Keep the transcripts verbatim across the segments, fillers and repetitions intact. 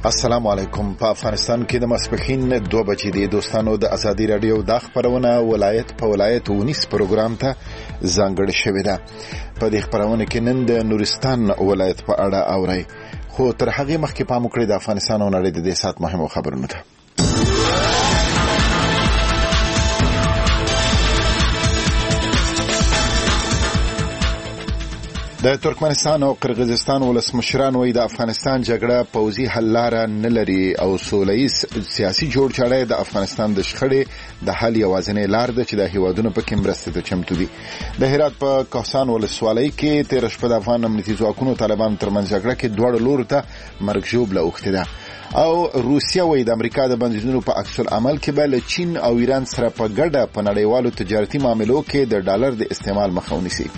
السلام علیکم. په افغانستان کې د ماسپښین دوه بجې د دوستانو د ازادي رادیو د خبرونه ولایت په ولایت ونیس پروګرام ته ځانګړې شوې ده. په دې خبرونه کې نن د نورستان ولایت په اړه اوري، خو تر هغه مخکې پام وکړئ د افغانستان او نړۍ د دې سات مهمو خبرونو ته. د ترکمنستان او قرغیزستان ولسمشران وایي د افغانستان جګړه پوځي حل لاره نه لري او سولهییز سیاسي جوړجاړی د افغانستان د شخړې د حل یوازینۍ لار ده چې د هیوادونو په کې مرستې ته چمتو دي. د هرات په کوهستان ولسوالۍ کې تېره شپه د افغان امنیتي ځواکونو طالبانو ترمنځ جګړه کې دواړو لورو ته مرګ ژوبله اوښتې ده. او روسیه وایي د امریکا د بندیزونو په عکس العمل کې به له چین او ایران سره په ګډه په نړیوالو تجارتي معاملو کې د ډالر د استعمال مخه ونیسي.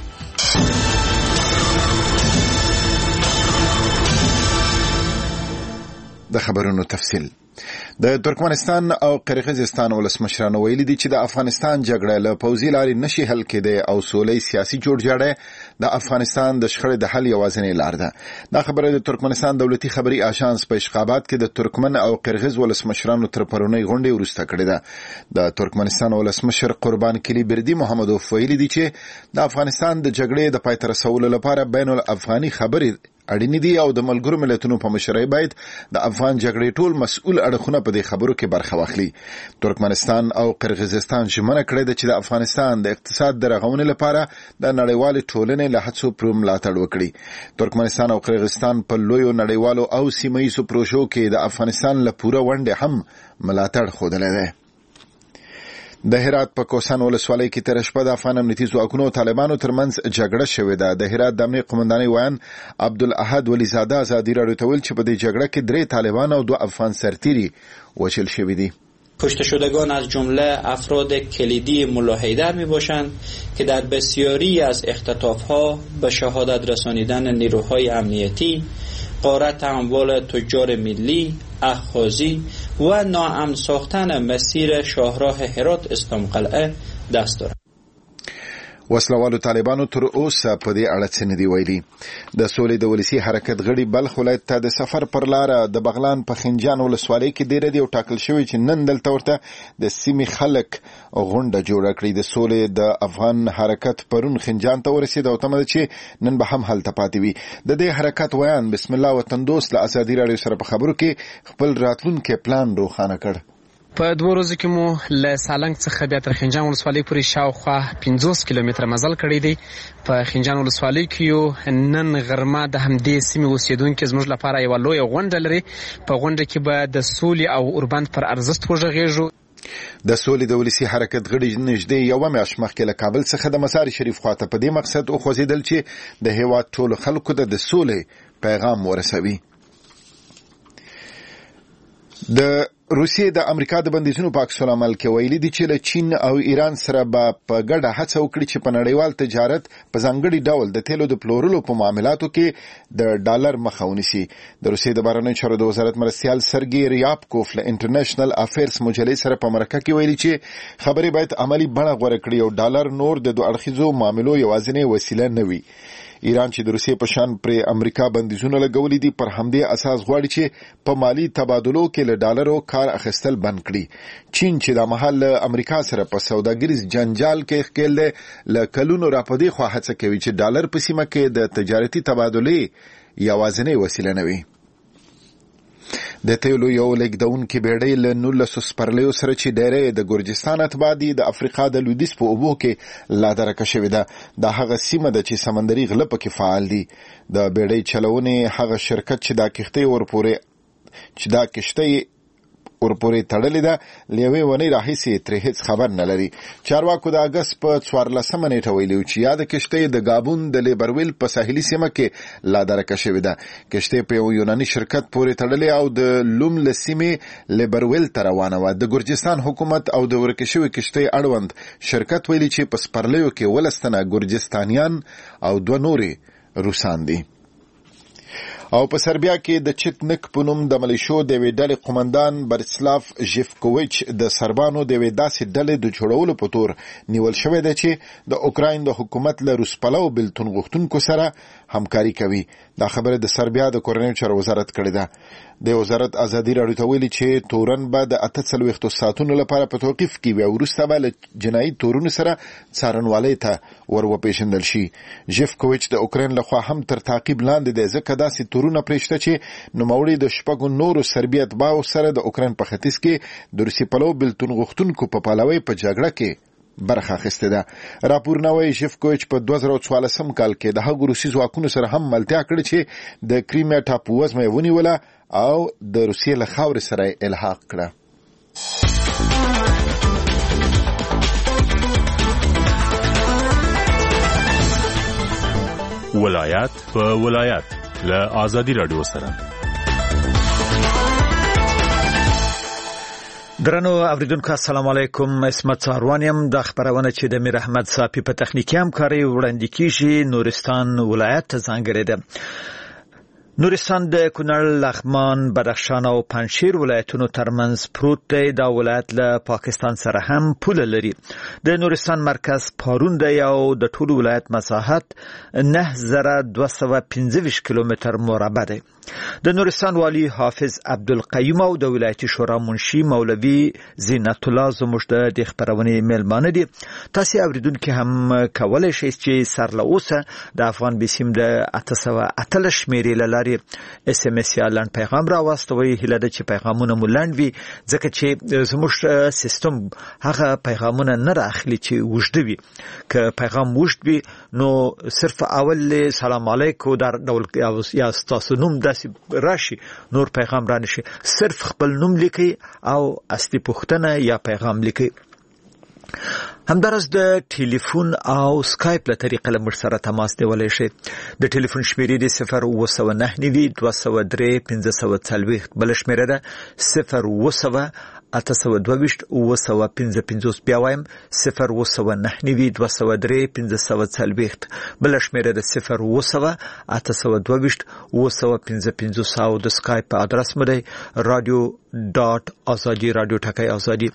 د خبرونو تفصیل. د ترکمنستان او قرغیزستان ولسمشرانو ویلي دي چې د افغانستان جګړه له پوځي لارې نشي حل کېدی او سولهییز سیاسي جوړجاړی د افغانستان د شخړې د حل یوازینۍ لار ده. دا خبره د ترکمنستان دولتي خبري آژانس په اشخابات کې د ترکمن او قرغیز ولسمشرانو تر پرونی غونډې وروسته کړې ده. د ترکمنستان ولسمشر قربان کلی بردي محمدوف ویلي دي چې د افغانستان د جګړې د پای ته رسولو لپاره بین الافغاني خبرې اړینې دي او د ملګرو ملتونو په مشرۍ باید د افغان جګړې ټول مسؤل اړخونه په دې خبرو کې برخه واخلي. ترکمنستان او قرغیزستان ژمنه کړې ده چې د افغانستان د اقتصاد د رغونې لپاره د نړیوالې ټولنې له هڅو پر ملاتړ وکړي. ترکمنستان او قرغیزستان په لویو نړیوالو او سیمه ییزو پروژو کې د افغانستان له پوره ونډې هم ملاتړ ښودلی دی. د هرات په کوهستان ولسوالۍ کې تېره شپه د افغان امنیتي ځواکونو او طالبانو ترمنځ جګړه شوې ده. د هرات د امنیت قومندانۍ ویان عبدالاحد ولیزاده ازادي راډیو ته ویل چې په دې جګړه کې درې طالبان او دو افغان سرتیري وژل شوي دي. کشته شدگان از جمله افراد کلیدی ملا حیدر می باشند که در بسیاری از اختطاف‌ها به شهادت رسانیدن نیروهای امنیتی، غارت اموال تجار ملی، اخاذی و ناامن ساختن مسیر شاهراه هرات اسلام قلعه دست دارد. وسلوالو طالبانو تر اوسه په دې اړه څه نه دی ویلي. د سولې د ولسی حرکت غړي بلخ ولایت ته د سفر پر لار د بغلان په خنجان ولسوالۍ کې ډېر دی او ټاکل شوی چې نن دلته ورته د سیمې خلک غونډه جوړه کړې. د سولې د افغان حرکت پرون خنجان ته ورسید او تمه ده چې نن به هم هلته پاتې وي. د دې حرکت ویان بسم الله وطن دوست له ازادي راډیو سره په خبرو کې خپل راتلونکي پلان روښانه کړ. په دوه ورځو کې مو له سالنګ څخه بیا تر خنجان ولسوالۍ پورې شاوخوا پنځوس کیلومتره مزل کړی دی. په خنجان ولسوالۍ کې یو نن غرمه د همدې سیمې اوسیدونکو زموږ لپاره یو لوی غونډه لري. په غونډه کې به د سولې او اوربند پر ارزښت وغږیږو. د سولې د ولسی حرکت غړي نږدې یوه میاشت مخکې له کابل څخه د مزار شریف خواته په دې مقصد وخوځېدل چې د هیواد ټولو خلکو ته د سولې پیغام ورسوي. د روسیې د امریکا د بندیزونو په عکس العمل کې ویلي دي چې له چین او ایران سره به په ګډه هڅه وکړي چې په نړیوال تجارت په ځانګړي ډول د تیلو د پلورلو په معاملاتو کې د ډالر مخه ونیسي. د روسیې د بهرنیو چارو د وزارت مرستیال سرګي ریابکوف له انټرنیشنل افیرز مجلې سره په مرکه کې ویلي چې خبرې باید عملی بڼه غوره کړي او ډالر نور د دوه اړخیزو معاملو یوازینۍ وسیله نه وي. ایران چې د روسیې په شان پر امریکا بندیزونه لګولې دي پر همدې اساس غواړي چې په مالی تبادلو کې له ډالرو کار اخیستل بند کړي. چین چې د مهال امریکا سره په سوداګریز جنجال کې ښکېل دی له کلونو راپدې خوا هڅه کوي چې ډالر په سیمه کې د تجارتي تبادلې یوازینۍ وسیله نه وي. د تیلو یو لیږدونکې بیړۍ له نولسو سپرلیو سره چې ډیری د ګرجستان اتباع دي د افریقا د لویدیځ په اوبو کې لادرکه شوې ده. دا هغه سیمه ده چې سمندري غله پکې فعال دي. د بیړۍ چلونې هغه شرکت چې دا کښتۍ ورپورې چې دا کښتۍ ورپورې تړلې ده له یوې ونې راهیسې ترې هیڅ خبر نه لري. چارواکو د اګست په څوارلسمه نیټه ویلي چې یاده کښتۍ د ګابون د لیبرویل په ساحلي سیمه کې لادرکه شوې ده. کښتۍ په یو یوناني شرکت پورې تړلې او د لوم له سیمې لیبرویل ته روانه وه. د ګرجستان حکومت او د ورکې شوې کښتۍ اړوند شرکت ویلي چې په سپرلیو کې ولس تنه ګرجستانیان او دوه نورې روسان دي. او په سربیا کې د چټنک په نوم د ملیشو د یوې ډلې قومندان برسلاف ژیفکوویچ د سربانو د یوې داسې ډلې د جوړولو په تور نیول شوی دی چې د اوکراین د حکومت له روسپلو بېلتون غوښتونکو سره همکاري کوي. دا خبره د سربیا د کورنیو چارو وزارت کړې ده. د وزارت ازادي راډیو ته ویلي چې تورن به د اته څلوېښتو ساعتونو لپاره په توقیف کې وي او وروسته به له جنایي تورونو سره څارنوالۍ ته ور وپېژندل شي. ژیفکوویچ د اوکراین لخوا هم تر تعقیب لاندې دی ځکه داسې تورونه پرې شته چې نوموړي د شپږو نورو سربي اتباعو سره د اوکراین په ختیځ کې د روسي پلو بېلتون غوښتونکو په پلوۍ په جګړه کې برخه اخیستې ده. راپورونه وايي ژیفکوویچ په دوه زره څوارلسم کال کې د هغو روسي ځواکونو سره هم ملتیا کړې چې د کریمیا ټاپو وزمه یې ونیوله او د روسیې له خاورې سره یې الحاق کړه. ولایت په ولایت له آزادي راډیو سره. درنو اوریدونکو السلام علیکم. اسمت ساروانیم. د خبرونه چې د میر احمد صافی په تخنیکی همکاري وړاندې کیږي نورستان ولایت ته ځانګړی ده. نورستان د کونړ، لغمان، بدخشان او پنجشیر ولایتونو ترمنځ پروت دی. دا ولایت له پاکستان سره هم پوله لري. د نورستان مرکز پارون دی او د ټول ولایت مساحت نه زره دوه سوه پنځه ویشت کیلومتر مربع دی. د نورستان والی حافظ عبدالقیوم او د ولایتي شورا منشي مولوي زینت الله زموږ د خبرونې میلمانه دي. تاسو اوریدونکو هم کولای شئ چې سر له اوسه د افغان بیسیم د اته سوه اتلس شمیرې له لارې اس ام اس یا لنډ پیغام راواستوئ. هیله ده چې پیغامونه مو لنډ وي ځکه چې زموږ سیستم هغه پیغامونه نه راخلي چې اوږده وي. که پیغام اوږد وي نو صرف اول سلام علیکم در ډول یا ستاسو نوم داسې راشي، نور پیغام را نشي. صرف خپل نوم لیکي او اصلي پوښتنه یا پیغام لیکي. همدارس د ټلیفون او سکایپ له طریقې له موږ سره تماس نیولی شئ. د ټلیفون شمیرې د صفر اوه سوه نهه نوي دوه سوه درې پنځه سوه څلوېښت، بله شمیره ده صفر اوه سوه اته سوه دوه ویشت اوه سوه پنځه پنځوس. بیا وایم صفر اوه سوه نهه نوي دوه سوه درې پنځه سوه څلوېښت، بله شمیره ده صفر اوه سوه اته سوه دوه ویشت اوه سوه پنځه پنځوس. او د سکایپ ادرس مو دی رادیو ډاټ ازادي، رادیو ټکی ازادي.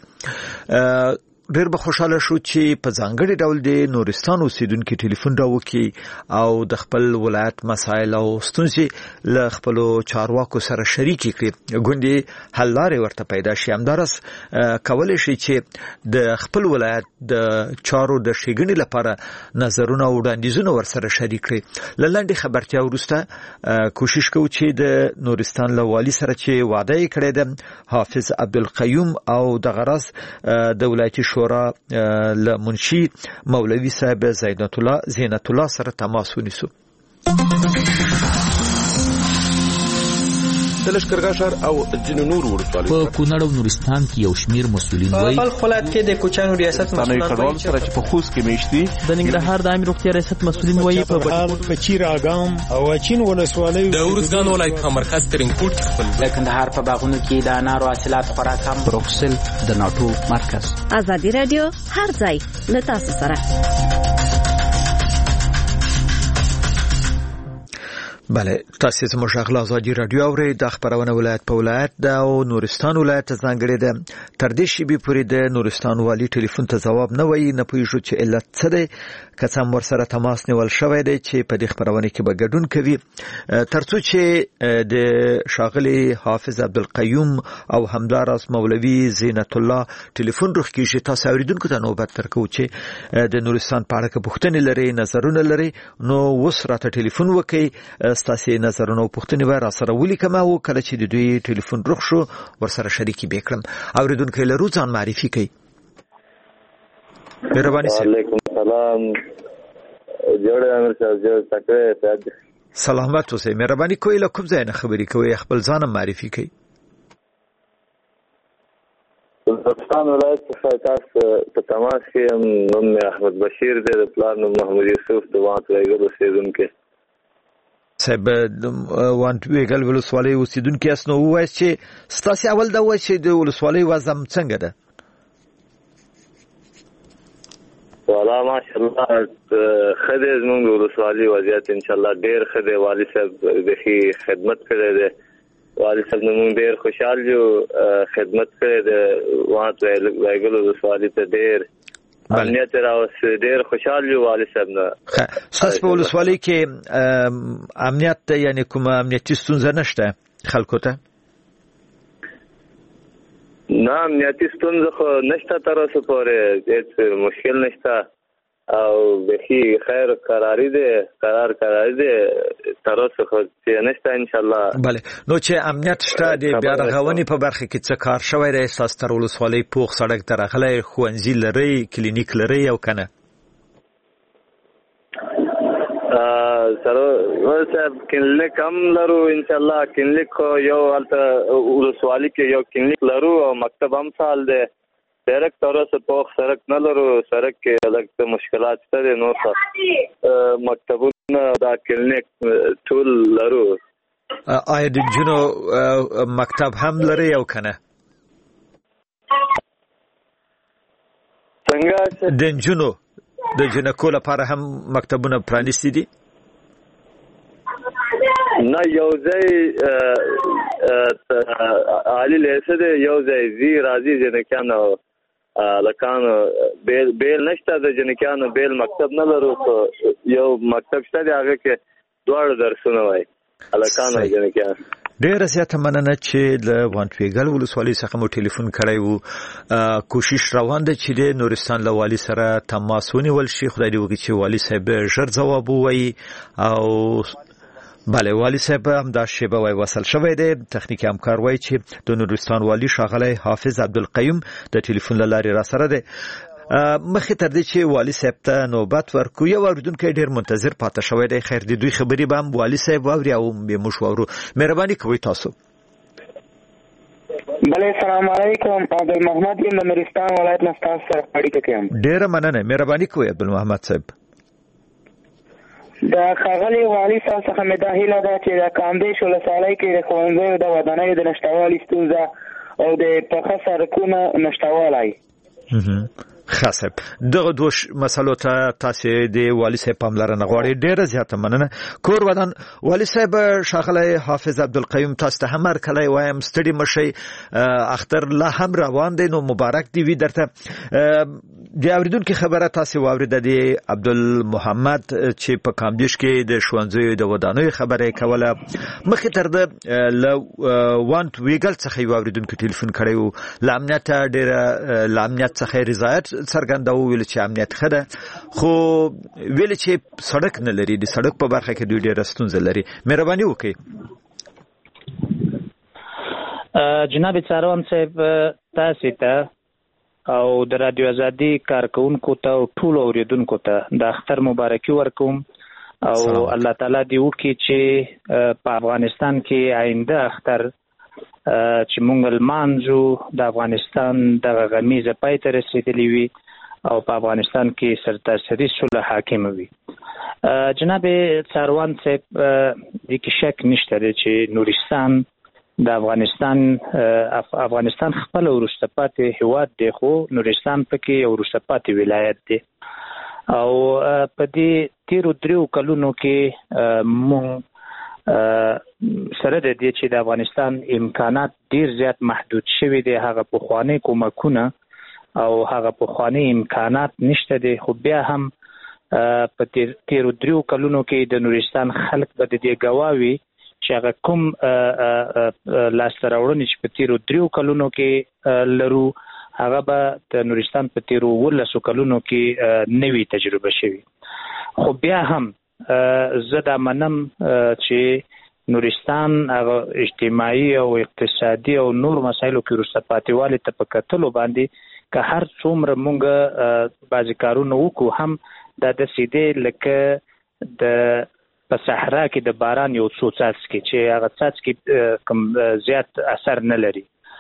ډېر به خوشاله شو چې په ځانګړي ډول د نورستان اوسیدونکو ټلیفون راوکړي او د خپل ولایت مسایل او ستونزې له خپلو چارواکو سره شریکې کړي، ګوندې حل لارې ورته پیدا شي. همدارس کولی شي چې د خپل ولایت د چارو د ښېګڼې لپاره نظرونه او وړاندیزونه ورسره شریک کړي. له لنډې خبرتیا وروسته کوشش کوو چې د نورستان له والي سره چې وعده یې کړې ده حافظ عبدالقیوم او دغه راز د ولایتي شورا له منشي مولوي صاحب زینت الله زینت الله سره تماس ونیسو. د لښکرګاه ښار او ځینو نورو ولسوالیو په کونړ او نورستان کې یو شمیر مسؤلین وایي په ولایت کې د کوچانو ریاست مسؤلین وایي چې په خوست کې میشتي د ننګرهار د عامه روغتیا ریاست مسؤلین وایي په بچیر اګام او اچین ولسوالۍ د ورزګان ولایت په مرکز ترینکوټ خپل د کندهار په باغونو کې د انارو حاصلات خورا کم. بروکسل د ناټو مرکز. ازادي رادیو هر ځای له تاسو سره. بله تاسو زموږ غلا ازادي رادیو اورئ. د خبرونه ولایت په ولایت د او نورستان ولایت ته ځانګړې ده. تر دې شیبې پورې د نورستان والی ټلیفون ته ځواب نه وایي. نه پوهېږو چې علت څه دی. که څه هم ورسره تماس نیول شوی دی چې په دې خبرونه کې به ګډون کوي تر څو چې د ښاغلي حافظ عبدالقیوم او همداراز مولوي زینت الله ټلیفون رخ کېږي. تاسو اورېدونکو ته نوبت درکوو چې د نورستان په اړه که پوښتنې لرئ، نظرونه لرئ، نو اوس راته ټلیفون وکړئ. ستاسې نظرونه او پوښتنې به راسره ولیکم او کله چې د دوی ټلیفون رخ شو ورسره شریکې به کړم. اورېدونکی لرو ځان معرفي کوي. مهرباني صاحب. وعلیکم السلام. جوړ امیر صاحب جوړ تکړه صاحب. سلامت اوسئ. مهرباني کوئ له کوم ځای نه خبرې کوئ؟ خپل ځان معرفي کوئ. نورستان ولایت څخه تاسو په تماس کې یم. نوم مې احمد بشیر دی، د پلار نوم محمد یوسف، د وانت ویګل اوسېدونکی. صاحب وانت ویګل ولسوالۍ اوسېدونکی یاست، نو ووایاست چې ستاسې اول دا ووایاست چې د ولسوالۍ وضع څنګه ده؟ والا ماشاءالله ښه دی. زموږ د ولسوالۍ وضعیت انشاءالله ډېر ښه دی. والي صاحب بیخي خدمت کړی دی. والي صاحب نه موږ ډېر خوشحال یو. خدمت کړی دی. وانت ویګل ولسوالۍ ته ډېر امنیت راوست. ډېر خوشحال یو والي صاحب نه. ستاسو په ولسوالۍ کې امنیت یعنې کومه امنیتي ستونزه نشته خلکو ته؟ نه امنیتي ستونزه خو نشته تر اوسه پورې هیڅ مشکل نشته او بخي خیر قراری دی قرار قراری دی تر اوسه خو نشته ان شاء الله. بله نو چې امنیت شته د بیا رغونې په برخه کې څه کار شوی دی؟ اساس تر ولسوالۍ پوخ سړک ته راغلی، ښوونځي لري، کلینیک لري او کنه؟ سره صاحب کلینیک هم لرو ان شاء الله. کلینیک یو هلته ولسوالۍ کې یو کلینیک لرو او مکتب هم سال دی. سړک تر اوسه پوخ سړک نه لرو، سړک کې لږ مشکلات شته دي. نور څه مکتبونه دا کلینیک ټول لرو. آیا د نجونو مکتب هم لري او کنه؟ څنګه د نجونو د جنکو لپاره هم مکتبونه پرانیستي دي؟ نه یو ځای عالی لیسه دی، یو ځای زی راځي جنکیانو لکانو بیل بیل نشته، د جنکیانو بیل مکتب نه لرو. یو مکتب شته دی هغه کې دواړه درسونه وایي لکانو جنکیانو. ډیره زیاته مننه چې له وانټویګل ولسوالۍ څخه مو ټلیفون کړی وو. کوشش روان دی چې د نورستان له والي سره تماس ونیول شي. خدای دې وکړي چې والي صاحب ژر ځواب ووایي. او بله والي صاحب همدا شیبه وای وصل شوی دی. تخنیکي همکار وایي چې د نورستان والي ښاغلی حافظ عبدالقیوم د ټلیفون له لارې را سره دی. مخې تر دې چې والي صاحب ته نوبت ورکو، یو اوریدونکی ډېر منتظر پاتې شوی دی. خیر د دوی خبرې به هم والي صاحب واوري او موږ واورو. مهرباني کوئ تاسو. بله السلام علیکم. عبدالمحمد یم د نورستان ولایت نه ستاسو سره اړیکه کوم. ډېره مننه، مهرباني کوئ عبدالمحمد صاحب. د ښاغلي والي صاحب څخه مې دا هیله ده چې د کامدیش ولسوالۍ کې د ښوونځیو د ودانیو د نشتوالي ستونزه او د پخه سړکونو نشتوالی. ښه صاحب، دغه دوه مسلو ته تاسې د والي صاحب پاملرنه غواړئ. ډېره زیاته مننه. کور ودان والي صاحب ښاغلی حافظ عبدالقیوم تاسو ته هم هرکلی وایم. ستړي مه شئ، اختر لا هم روان دی، نو مبارک دی وي درته. د اورېدونکي خبره تاسې واورېده د عبدالمحمد چې په کامدیش کې د ښوونځیو د ودانیو خبره یې کوله. مخکې تر ده له وانټ ویګل څخه یو اورېدونکي ټلیفون کړی و. له امنیته ډېره له امنیت څخه یې رضایت څرګنده وویل چې امنیت ښه ده، خو ویل چې سړک نه لري. د سړک په برخه کې دوی ډېره ستونزه لري. مهرباني وکړئ. جناب څاروان صاحب تاسې ته او د رادیو ازادي کارکونکو ته او ټولو اورېدونکو ته د اختر مبارکي ورکوم او الله تعالی دې وکړي چې په افغانستان کې آینده اختر چې مونږ لمانځو د افغانستان دغه غمیزه پای ته رسېدلې وي او په افغانستان کې سرتاسري صلح حاکمه وي. جناب څاروان صاحب دې کې شک نشته دی چې نورستان د افغانستان افغانستان خپل وروسته پاتې هیواد دی، خو نورستان پکې یو وروسته پاتې ولایت دی او په دې تیرو دریو کلونو کې مونږ سره د دې چې د افغانستان امکانات ډیر زیات محدود شوي دي. هغه پخوانی کومکونه او هغه پخوانی امکانات نشته دي، خو بیا هم په تیرو دریو کلونو کې د نورستان خلک به د دې ګواوي چې هغه کوم لاسته راوړنې چې په تیرو دریو کلونو کې لرو هغه به د نورستان په تیرو ولسو کلونو کې نوې تجربه شوي. خو بیا هم زه دا منم چې نورستان هغه اجتماعي او اقتصادي او نور مسایلو کې وروسته پاتې والي ته په کتلو باندې که هر څومره مونږ بعضې کارونه وکړو هم دا داسې دی لکه د په صحرا کې د باران یو څو څاڅکي چې هغه څاڅکي کوم زیات اثر نه لري.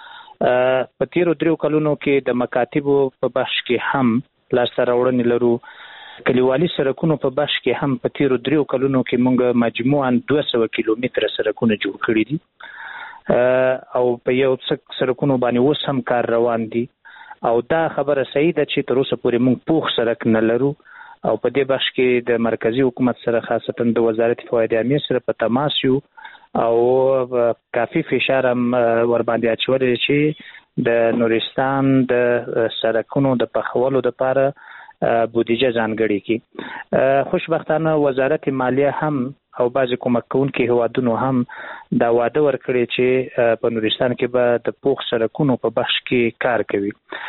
په تیرو دریو کلونو کې د مکاتبو په بخش کې هم لاسته راوړنې لرو. کلیوالي سړکونو په بخش کې هم په تیرو دریو کلونو کې مونږ مجموعاً دوه سوه کیلومتره سړکونه جوړ کړي دي او په یو څه سړکونو باندې اوس هم کار روان دي او دا خبره صحیح ده چې تر اوسه پورې مونږ پوخ سړک نه لرو او په دې بخش کې د مرکزی حکومت سره خاصتا د وزارت فواید عامه سره په تماس یو او کافي فشار هم ور باندې اچولې چې د نورستان د سړکونو د پخولو لپاره بودیجه ځانګړې کی. خوشبختانه وزارت مالیه هم او بعضی کومک کوونکي هیوادونو هم دا وعده ورکړي چې په نورستان کې به د پوخ سړکونو په بخش کې کار کوي.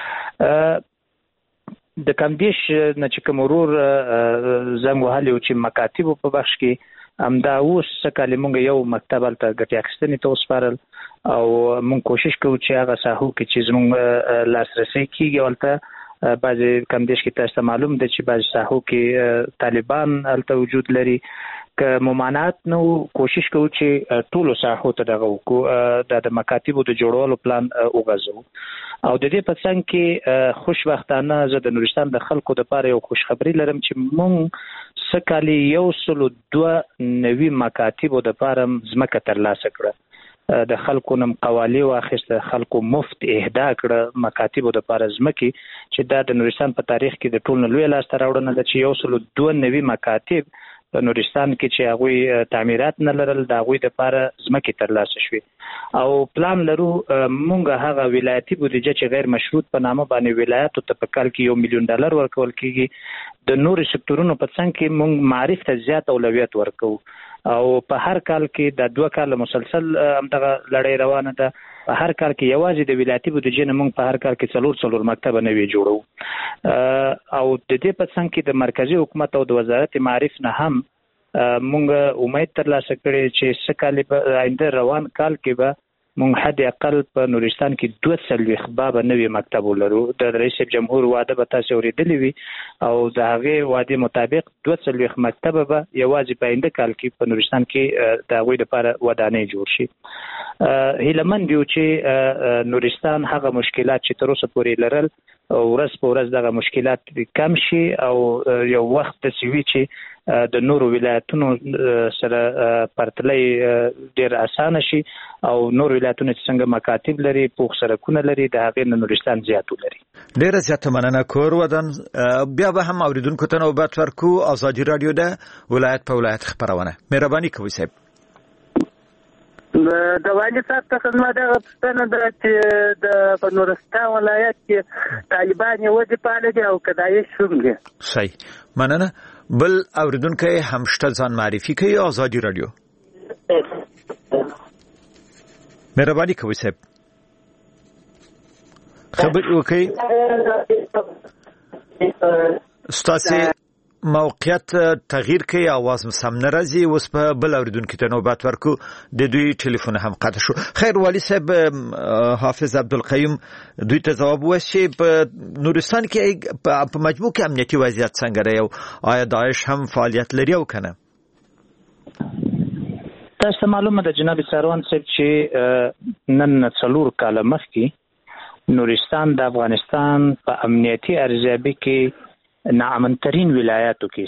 د کمدیش نه چې کوم ورور زنګ وهلی و چې مکاتبو په بخش کې همدا اوس کله مونږ یو مکتب هلته ګټې اخیستنې ته وسپارل او مونږ کوشش کوو چې هغه ساحو کې چې زموږ لاسرسی کېږي هلته بعضې کمدیش کې تاسو ته معلوم ده چې بعضې ساحو کې طالبان هلته وجود لري. که ممانعت نو کوشش کوو چې ټولو ساحو ته دغه وکړو دا د مکاتبو د جوړولو پلان وغځوو. او د دې په څنګ کې خوشبختانه زه د نورستان د خلکو دپاره یو خوشخبري لرم چې مونږ څه کالي یو سلو دوه نوي مکاتبو دپاره ځمکه ترلاسه کړه، د خلکو نم قوالي واخیسته، خلکو مفت اهدا کړه مکاتبو دپاره ځمکې چې دا د نورستان په تاریخ کې د ټول نه لویه لاسته راوړنه ده چې یو سلو دوه نوي مکاتب په نورستان کې چې هغوی تعمیرات نه لرل د هغوی دپاره ځمکې ترلاسه شوې او پلان لرو مونږ هغه ولایتي بودیجه چې غیر مشروط په نامه باندې ولایاتو ته په کال کې یو میلیون ډالر ورکول کېږي د نورو سکتورونو په څنګ کې مونږ معارف ته زیات اولویت ورکوو او په هر کال کې د دوه کال مسلسل همدغه لړۍ روانه ده. په هر کال کې یوازې د ولایتي بودیجې نه مونږ په هر کال کې څلور څلور مکتبه نوي جوړو او د دې په څنګ کې د مرکزي حکومت او د وزارت معارف نه هم مونږ امید ترلاسه کړې چې څه کال به آینده روان کال کې به مونږ حد اقل په نورستان کې دوه څلوېښت بابه نوي مکتب ولرو. د رئیس جمهور وعده به تاسو اورېدلې وي او د هغې وعدې مطابق دوه څلوېښت مکتبه به یوازې په آینده کال کې په نورستان کې د هغوی دپاره ودانۍ جوړ شي. هیلهمند یو چې نورستان هغه مشکلات چې تر اوسه پورې لرل ورځ په ورځ دغه مشکلات کم شي او یو وخت داسې وي چې د نورو ولایتونو سره پرتلی ډېر اسانه شي او نور ولایتونه چې څنګه مکاتب لري پوخ سړکونه لري د هغې نه نورستان زیات ولري. ډېره زیاته مننه کور ودان. بیا به هم اورېدونکو ته نوبت ورکو. ازادي راډیو ده ولایت په ولایت خپرونه. مهرباني کوئ صاحب. د والي صاحب څخه زما دغه پوښتنه ده چې د په نورستان ولایت کې طالبان یوازې فعاله دي او که داعش هم دي. صحیح، مننه. بل اوریدونکی هم شته ځان معرفي کوي. ازادي راډیو. مهرباني کوئ صاحب خبر وکړئ. ستاسې موقعیت تغییر کوي، आवाज سم نه راځي. اوس په بل اوریدونکي ته نوبت ورکو. د دوی ټلیفون هم قطع شو. خیر والي صاحب، حافظ عبدالقیوم دوی ته ځواب ووایي په نورستان کې په مجموع کې امنیتي وضعیت څنګه دی او آیا داعش هم فعالیت لري او کنه؟ تاسو ته معلومه ده جناب سروان صاحب چې نن څلور کاله مخکې نورستان د افغانستان په امنیتي ارزیابي کې ناامنترین ولایاتو کې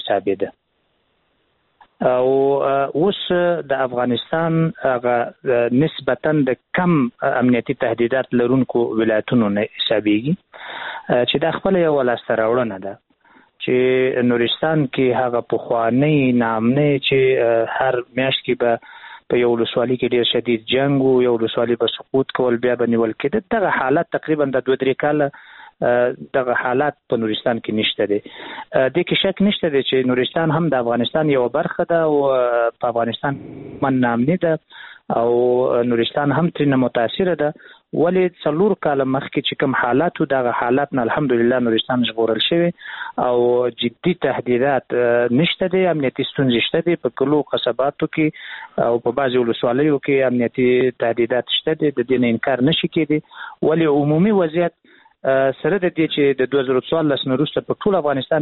حسابېده او اوس د افغانستان هغه نسبتاً د کم امنیتي تهدیدات لرونکو ولایتونو نه حسابېږي چې دا خپله یوه لاسته راوړنه ده چې نورستان کې هغه پخوانی ناامنۍ چې هر میاشت کې به په یو ولسوالي کې ډېر شدید جنګ و، یو ولسوالي به سقوط کول بیا به نیول کېده. دغه حالت تقریبا د دوه درې کاله دغه حالات په نورستان کې نشته دی. دې کې شک نشته دی چې نورستان هم د افغانستان یوه برخه ده او په افغانستان من نامني ده او نورستان هم ترېنه متاثره ده. ولې څلور کاله مخکې چې کوم حالات و دغه حالات نه الحمدلله نورستان ژغورل شوی او جدي تهدیدات نشته دی. امنیتي ستونزې شته دي په کلو قصباتو کې او په بعضې ولسوالیو کې امنیتي تهدیدات شته دي، د دې نه انکار نشي کېدی. ولې عمومي وضعیت سره د دې چې د دوه زره څوارلس نه وروسته په ټول افغانستان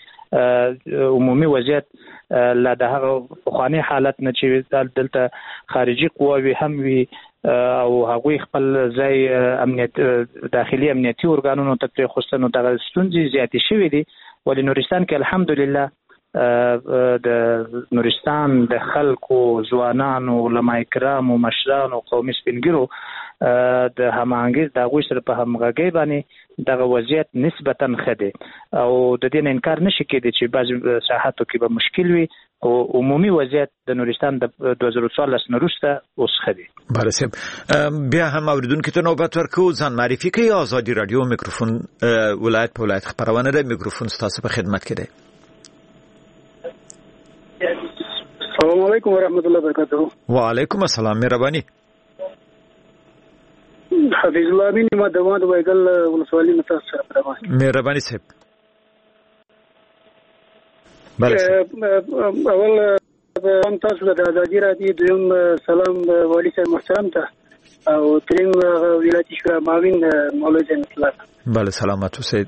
کې عمومي وضعیت لا د هغه پخوانی حالت نه چې دلته خارجي قواوې هم وي او هغوی خپل ځای امنیت داخلي امنیتي ارګانونو ته پرېښوسته، نو دغه ستونزې زیاتې شوې دي. ولې نورستان کې الحمدلله د نورستان د خلکو، ځوانانو، علما کرامو، مشرانو، قومي سپینګیرو د هماهنګۍ د هغوی سره په همغږۍ باندې دغه وضعیت نسبتاً ښه دی او د دې نه انکار نشي کېدی چې بعضې ساحاتو کې به مشکل وي او عمومي وضعیت د نورستان د دوه زره څوارلس نه وروسته اوس ښه دی. بله صاحب، بیا هم اورېدونکي ته نوبت ورکوو. ځان معرفي کوي. ازادي راډیو میکروفون ولایت په ولایت خپرونه ده. میکروفون ستاسو په خدمت کې دی. السلام علیکم ورحمۃ اللہ وبرکاتہ. وعلیکم السلام. مهرباني. حفیظ الله امین ما دوام د وایګل ولسوالۍ متاسف سره پرمه. مهرباني صاحب. بله اول هم تاسو د ازادي راډیو دویم سلام والي صاحب محترم ته او تریم ولایتي شورا معاون مولوی زین الله. بله سلامت اوسئ.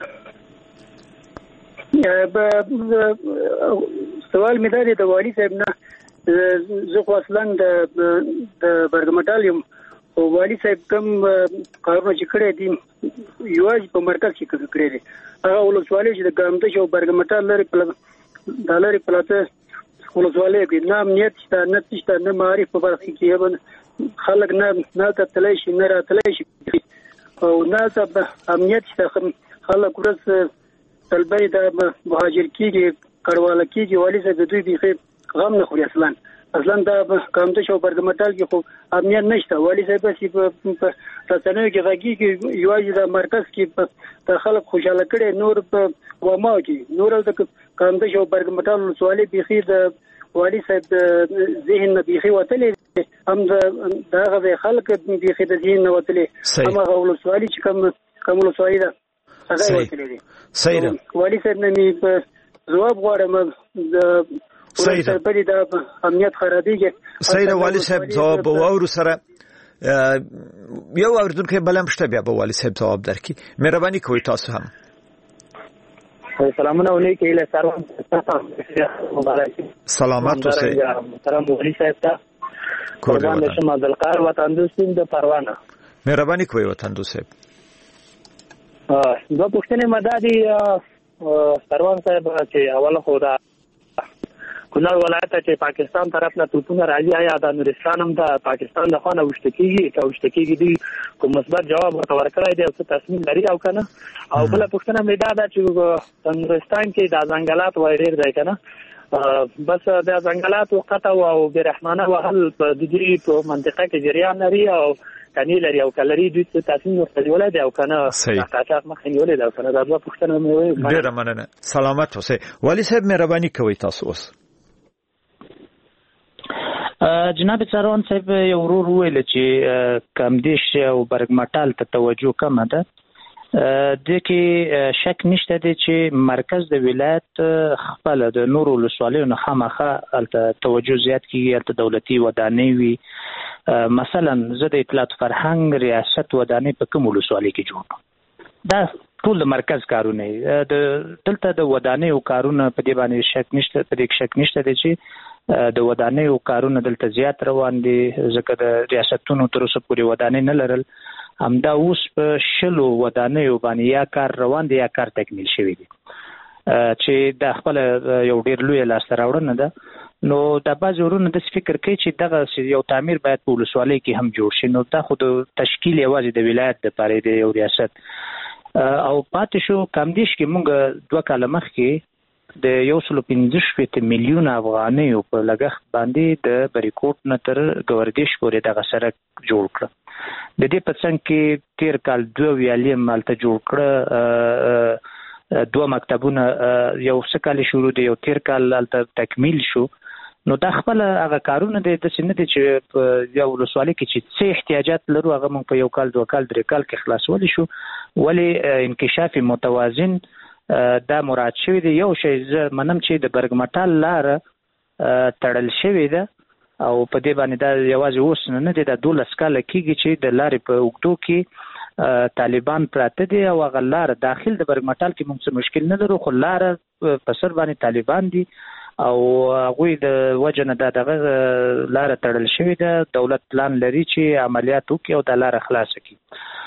سوال مې دا دی د والي صاحب نه، زه خو اصلا د د برګمټال یم او والي صاحب کوم کارونه چې کړی دي یوازې په مرکز کې کړی دي. هغه ولسوالۍ چې د ګامدش او برګمټال لري په د لري پلاته ولسوالۍ کې نه امنیت شته، نه شته، نه معرفت په برخه کې خلک نه نه تللی شي، نه راتلی شي او نه امنیت شته. خلک ورځ طلبه د مهاجر کېږي، کډواله کېږي. والي صاحب د دوی بیخي غم نه خوري. اصلا اصلا دا ګامدش او برګمټال کې خو امنیت نشته. والي صاحب چې په رسنیو کې غږیږي یوازې د مرکز کې د خلک خوشحاله کړي، نور په وماو کې نور د ګامدش او برګمټال ولسوالۍ بیخي د والي صاحب د ذهن نه بیخي وتلی هم د هغه خلک بیخي د ذهن نه وتلی هم هغه ولسوالۍ چې کوم کوم ولسوالۍ ده هغه وتلی دي. صحیح ده. والي صاحب نه مې جواب غواړم د صحیح ده. په دې د امنیت خرابېږي. صحیح ده. والي صاحب جواب واورو سره یو اوریدونکو بلم شته بیا به والي صاحب جواب درکړي. مهرباني کوئ تاسو هم. سلامونه علیکم له سروان مبارک. سلامات اوسئ. محترم والي صاحب ته قربان شم عبد القاهر وطن دوستین د پروانه. مهرباني کوئ وطن دوست صاحب. دو پښتنې مدادي سروان صاحب چې اول خو دا کونړ ولایت چې پاکستان طرف نه توپونه راځي، آیا د نورستان هم د پاکستان د خانه وشته کیږي که وشته کیږي دي کوم مثبت جواب ورکړی دی او څه تصمیم لري او کنه؟ او بل پښتنه مې دا ده چې نورستان کې د ځنګلات وای ډیر دی کنه، بس د ځنګلات قطع او برحمانه وهل په دې په منطقه کې جریان لري او کني لري او کلري دوی څه تصمیم ورکړی دی او کنه قاچاق مخې نیولې ده او کنه دا دوه پښتنه مې وایي. ډیره مننه. سلامت اوسئ. والي صاحب مهرباني کوئ تاسو اوس. جناب سروان صاحب یو ورور ویل چې کمدیش او برګمټال ته توجه کمه ده. د کې شک نشته دی چې مرکز د ولایت خپل د نورو ولسوالیو نه خامخه توجه زیات کیږي، البته دولتي ودانۍ وي. مثلا زه د اطلاعات فرهنګ ریاست ودانۍ په کوم ولسوالۍ کې جوړ دا ټول مرکز کارونه د دلته د ودانۍ او کارونه په دې باندې شک نشته، په دې شک نشته دی چې د ودانۍ او کارونه دلته زیات روان دي ځکه د ریاستونو تر اوسه پورې ودانۍ نه لرل. همدا اوس په شلو ودانیو باندې یا کار روان دي یا کار تکمیل شوی دی چې د خپل یو ډیر لوی لاسته راوړنه ده. نو د بعض ورونو د فکر کوي چې دغه یو تعمیر باید په ولسوالۍ کې هم جوړ شي. نو دا خو د تشکیل یوازې د ولایت لپاره دی یو ریاست او پاتې شو. کمدیش کې موږ دوه کاله مخکې د یو سل پنځه شپېته میلیونه افغانیو په لګښت باندې د بریکوټ نه تر ګوردیش پورې دغه سړک جوړ کړ. د دې په څنګ کې تیر کال دوه ویالې مالته جوړ کړه، دوه مکتبونه یو څه کال شروع دی، یو تیر کال هلته تکمیل شو. نو دا خپل هغه کارونه دي داسې نه دي چې په یو ولسوالۍ کې چې څه احتیاجات لرو هغه موږ په یو کال دوه کال درې کال کې خلاصولی شو. ولې انکشاف متوازن دا مراد شوی دی. یو شی زه منم چې د برګمټال لاره تړل شوې ده او په دې باندې دا یوازې اوس نه دی، دا دولس کاله کېږي چې د لارې په اوږدو کې طالبان پراته دي او هغه لاره داخل د برګمټال کې موږ څه مشکل نه لرو، خو لاره په سر باندې طالبان دي او هغوی د وجه نه دا دغه لاره تړل شوې ده. دولت پلان لري چې عملیات وکړي او دا لاره خلاصه کړي.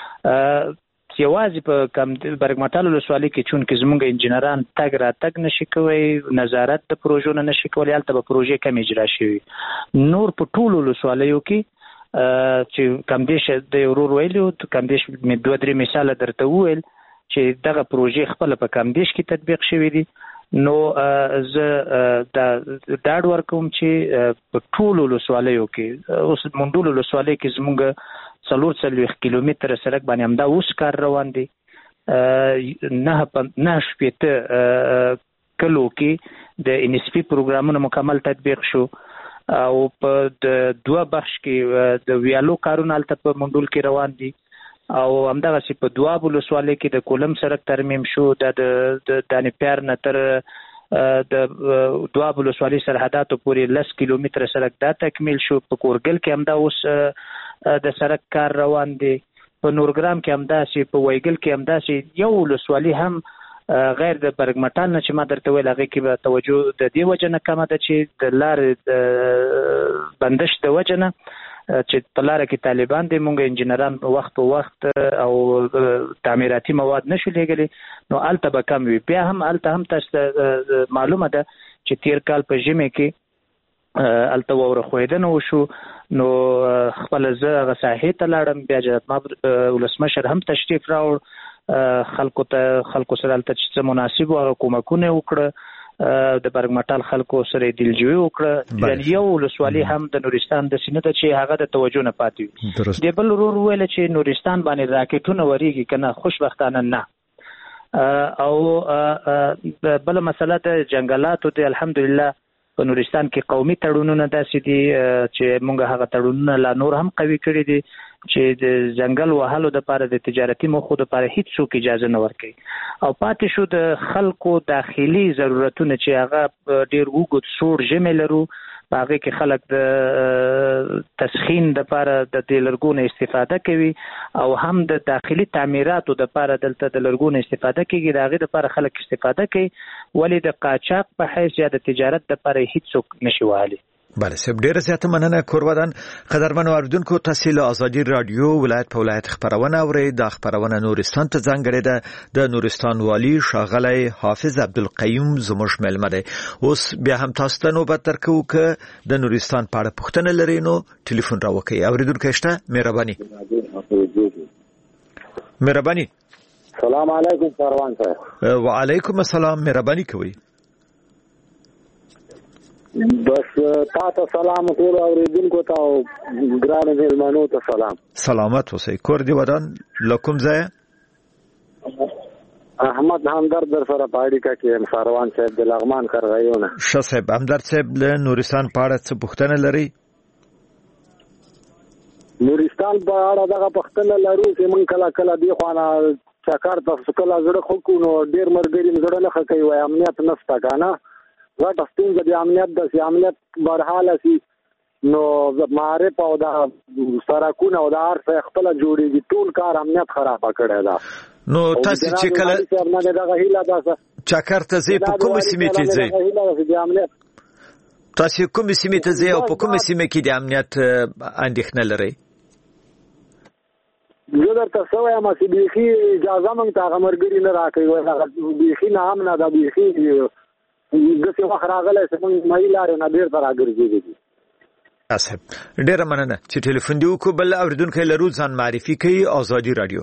یوازې په برګمټال ولسوالۍ کې چونکې زموږ انجینران تګ راتګ نشي کوی، نظارت د پروژو نه نشي کولی، هلته به پروژې کم اجرا شوي. نور په ټولو ولسوالیو کې چې کمدیش د ورور ویلو کمدیش مې دوه درې مثاله درته وویل چې دغه پروژې خپله په کمدیش کې تطبیق شوي دي. نو زه دا ډاډ ورکوم چې په ټولو ولسوالیو کې اوس منډول ولسوالۍ کې زموږ څلور څلوېښت کیلومتره سړک باندې همدا اوس کار روان دی. نه شپېته کلو کې د ان اس پی پروګرامونو مکمل تطبیق شو او په د دوه بخش کې د ویالو کارونه الته په منډول کې روان دي او همدغه سي په دوه ولسوالۍ کې د کولم سړک ترمیم شو د د دانپیار نه تر د دوه ولسوالۍ سرحداتو پورې لس کیلومتره سړک دا تکمیل شو. په کورګل کې همدا اوس د سړک کار روان دی. په نورګرام کې همدا سي په وایګل کې همدا سي یو ولسوالۍ هم غیر د برګمټال نه چې ما درته ویل هغه کې به توجه د دې وجه نه کمه ده چې د لارې د بندش د وجه نه چې په لاره کې طالبان دي مونږ انجنیران په وخت په وخت او تعمیراتي مواد نشو لېږلي نو الته به کم وي. بیا هم الته هم تاسو معلومه ده چې تیر کال په ژمي کې الته وره خویدنه وشو نو خپل زه هغه ساحې ته لاړم. بیا جناب ولسمشر هم تشریف راوړ خلکو ته خلکو سره الته چې مناسب او کومکونه وکړه د برګمټال خلکو سره دلجوي وکړه. یعنی یو ولسوالۍ هم د نورستان د سینې ته چې هغه د توجه نه پاتې وي. د بل ورور ویل چې نورستان باندې راکټونه وریږي کنه خوشبختانه نه. او بل مسله د جنگلاتو د الحمدلله په نورستان کې قومي تړونونه داسې دي چې موږ هغه تړونونه لا نور هم قوي کړی دي چې د ځنګل وهلو د لپاره د تجارتي موخو د لپاره هیڅ څوک اجازه نه ورکوي. او پاتې شو د خلکو داخلي ضرورتونه چې هغه ډیر وګت سوړ ژمي لرو په هغه کې خلک د تسخین د لپاره د دې لرګونو استفاده کوي او هم د داخلي تعمیراتو د لپاره دلته د لرګونو استفاده کوي. د هغه لپاره خلک استفاده کوي ولې د قاچاق په حیث یا د تجارت د لپاره هیڅ څوک نشي وهلی. بله سب ډیره زیاته مننه کورودان. قدرمنو اوریدونکو تاسو له ازادي رادیو ولایت په ولایت خبرونه اورئ. د خبرونه نورستان ته ځانګړې ده. د نورستان والی ښاغلی حافظ عبدالقیوم زموږ مېلمه دی. اوس بیا هم تاسو ته نوبت درکو که د نورستان په اړه پوښتنه لرئ نو ټلیفون راوکئ. اوریدونکو شته مهرباني مهرباني سلام علیکم کاروان صاحب. وعلیکم السلام مهرباني کوئ. بس تاسو سلام ټول اوریدونکو ته او ګران مهمانو ته سلام. سلامت اوسئ. کور دی ودان لکم ځای احمد همدرد در سره پاړی کا کې ساروان صاحب د لغمان کرغایونه. ښه صاحب همدرد صاحب له نورستان په اړه څه پوښتنه لري؟ نورستان په اړه دغه پوښتنه لرو چې مونږ کله کله دی خوانه چکر تاسو کله زړه خو کو نو ډیر مرګري زړه نه خکې وای امنیت نشته کنه. واټ ستونزه د امنیت د امنیت برحاله سي نو معرف او د سرکونه او د ارث خپل جوړيږي ټول کار امنیت خراب کړی دا. نو تاسو چې کله چکر ته ځئ په کومه سیمه کې ځئ؟ تاسو کومه سیمه ته ځئ او په کومه سیمه کې د امنیت اندېښنه لرئ؟ زه درته څه وایم چې بیخي اجازه موږ ته هغه مرګري نه راکوي وایي بیخي نه هم نه ده بیخي داسې وخت راغلی چې موږ مهي لارې نه بېرته راګرځېدلي. صاحب ډېره مننه چې ټلیفون دې وکړو. بل اورېدونکی لرو ځان معرفي کوي. ازادي راډیو.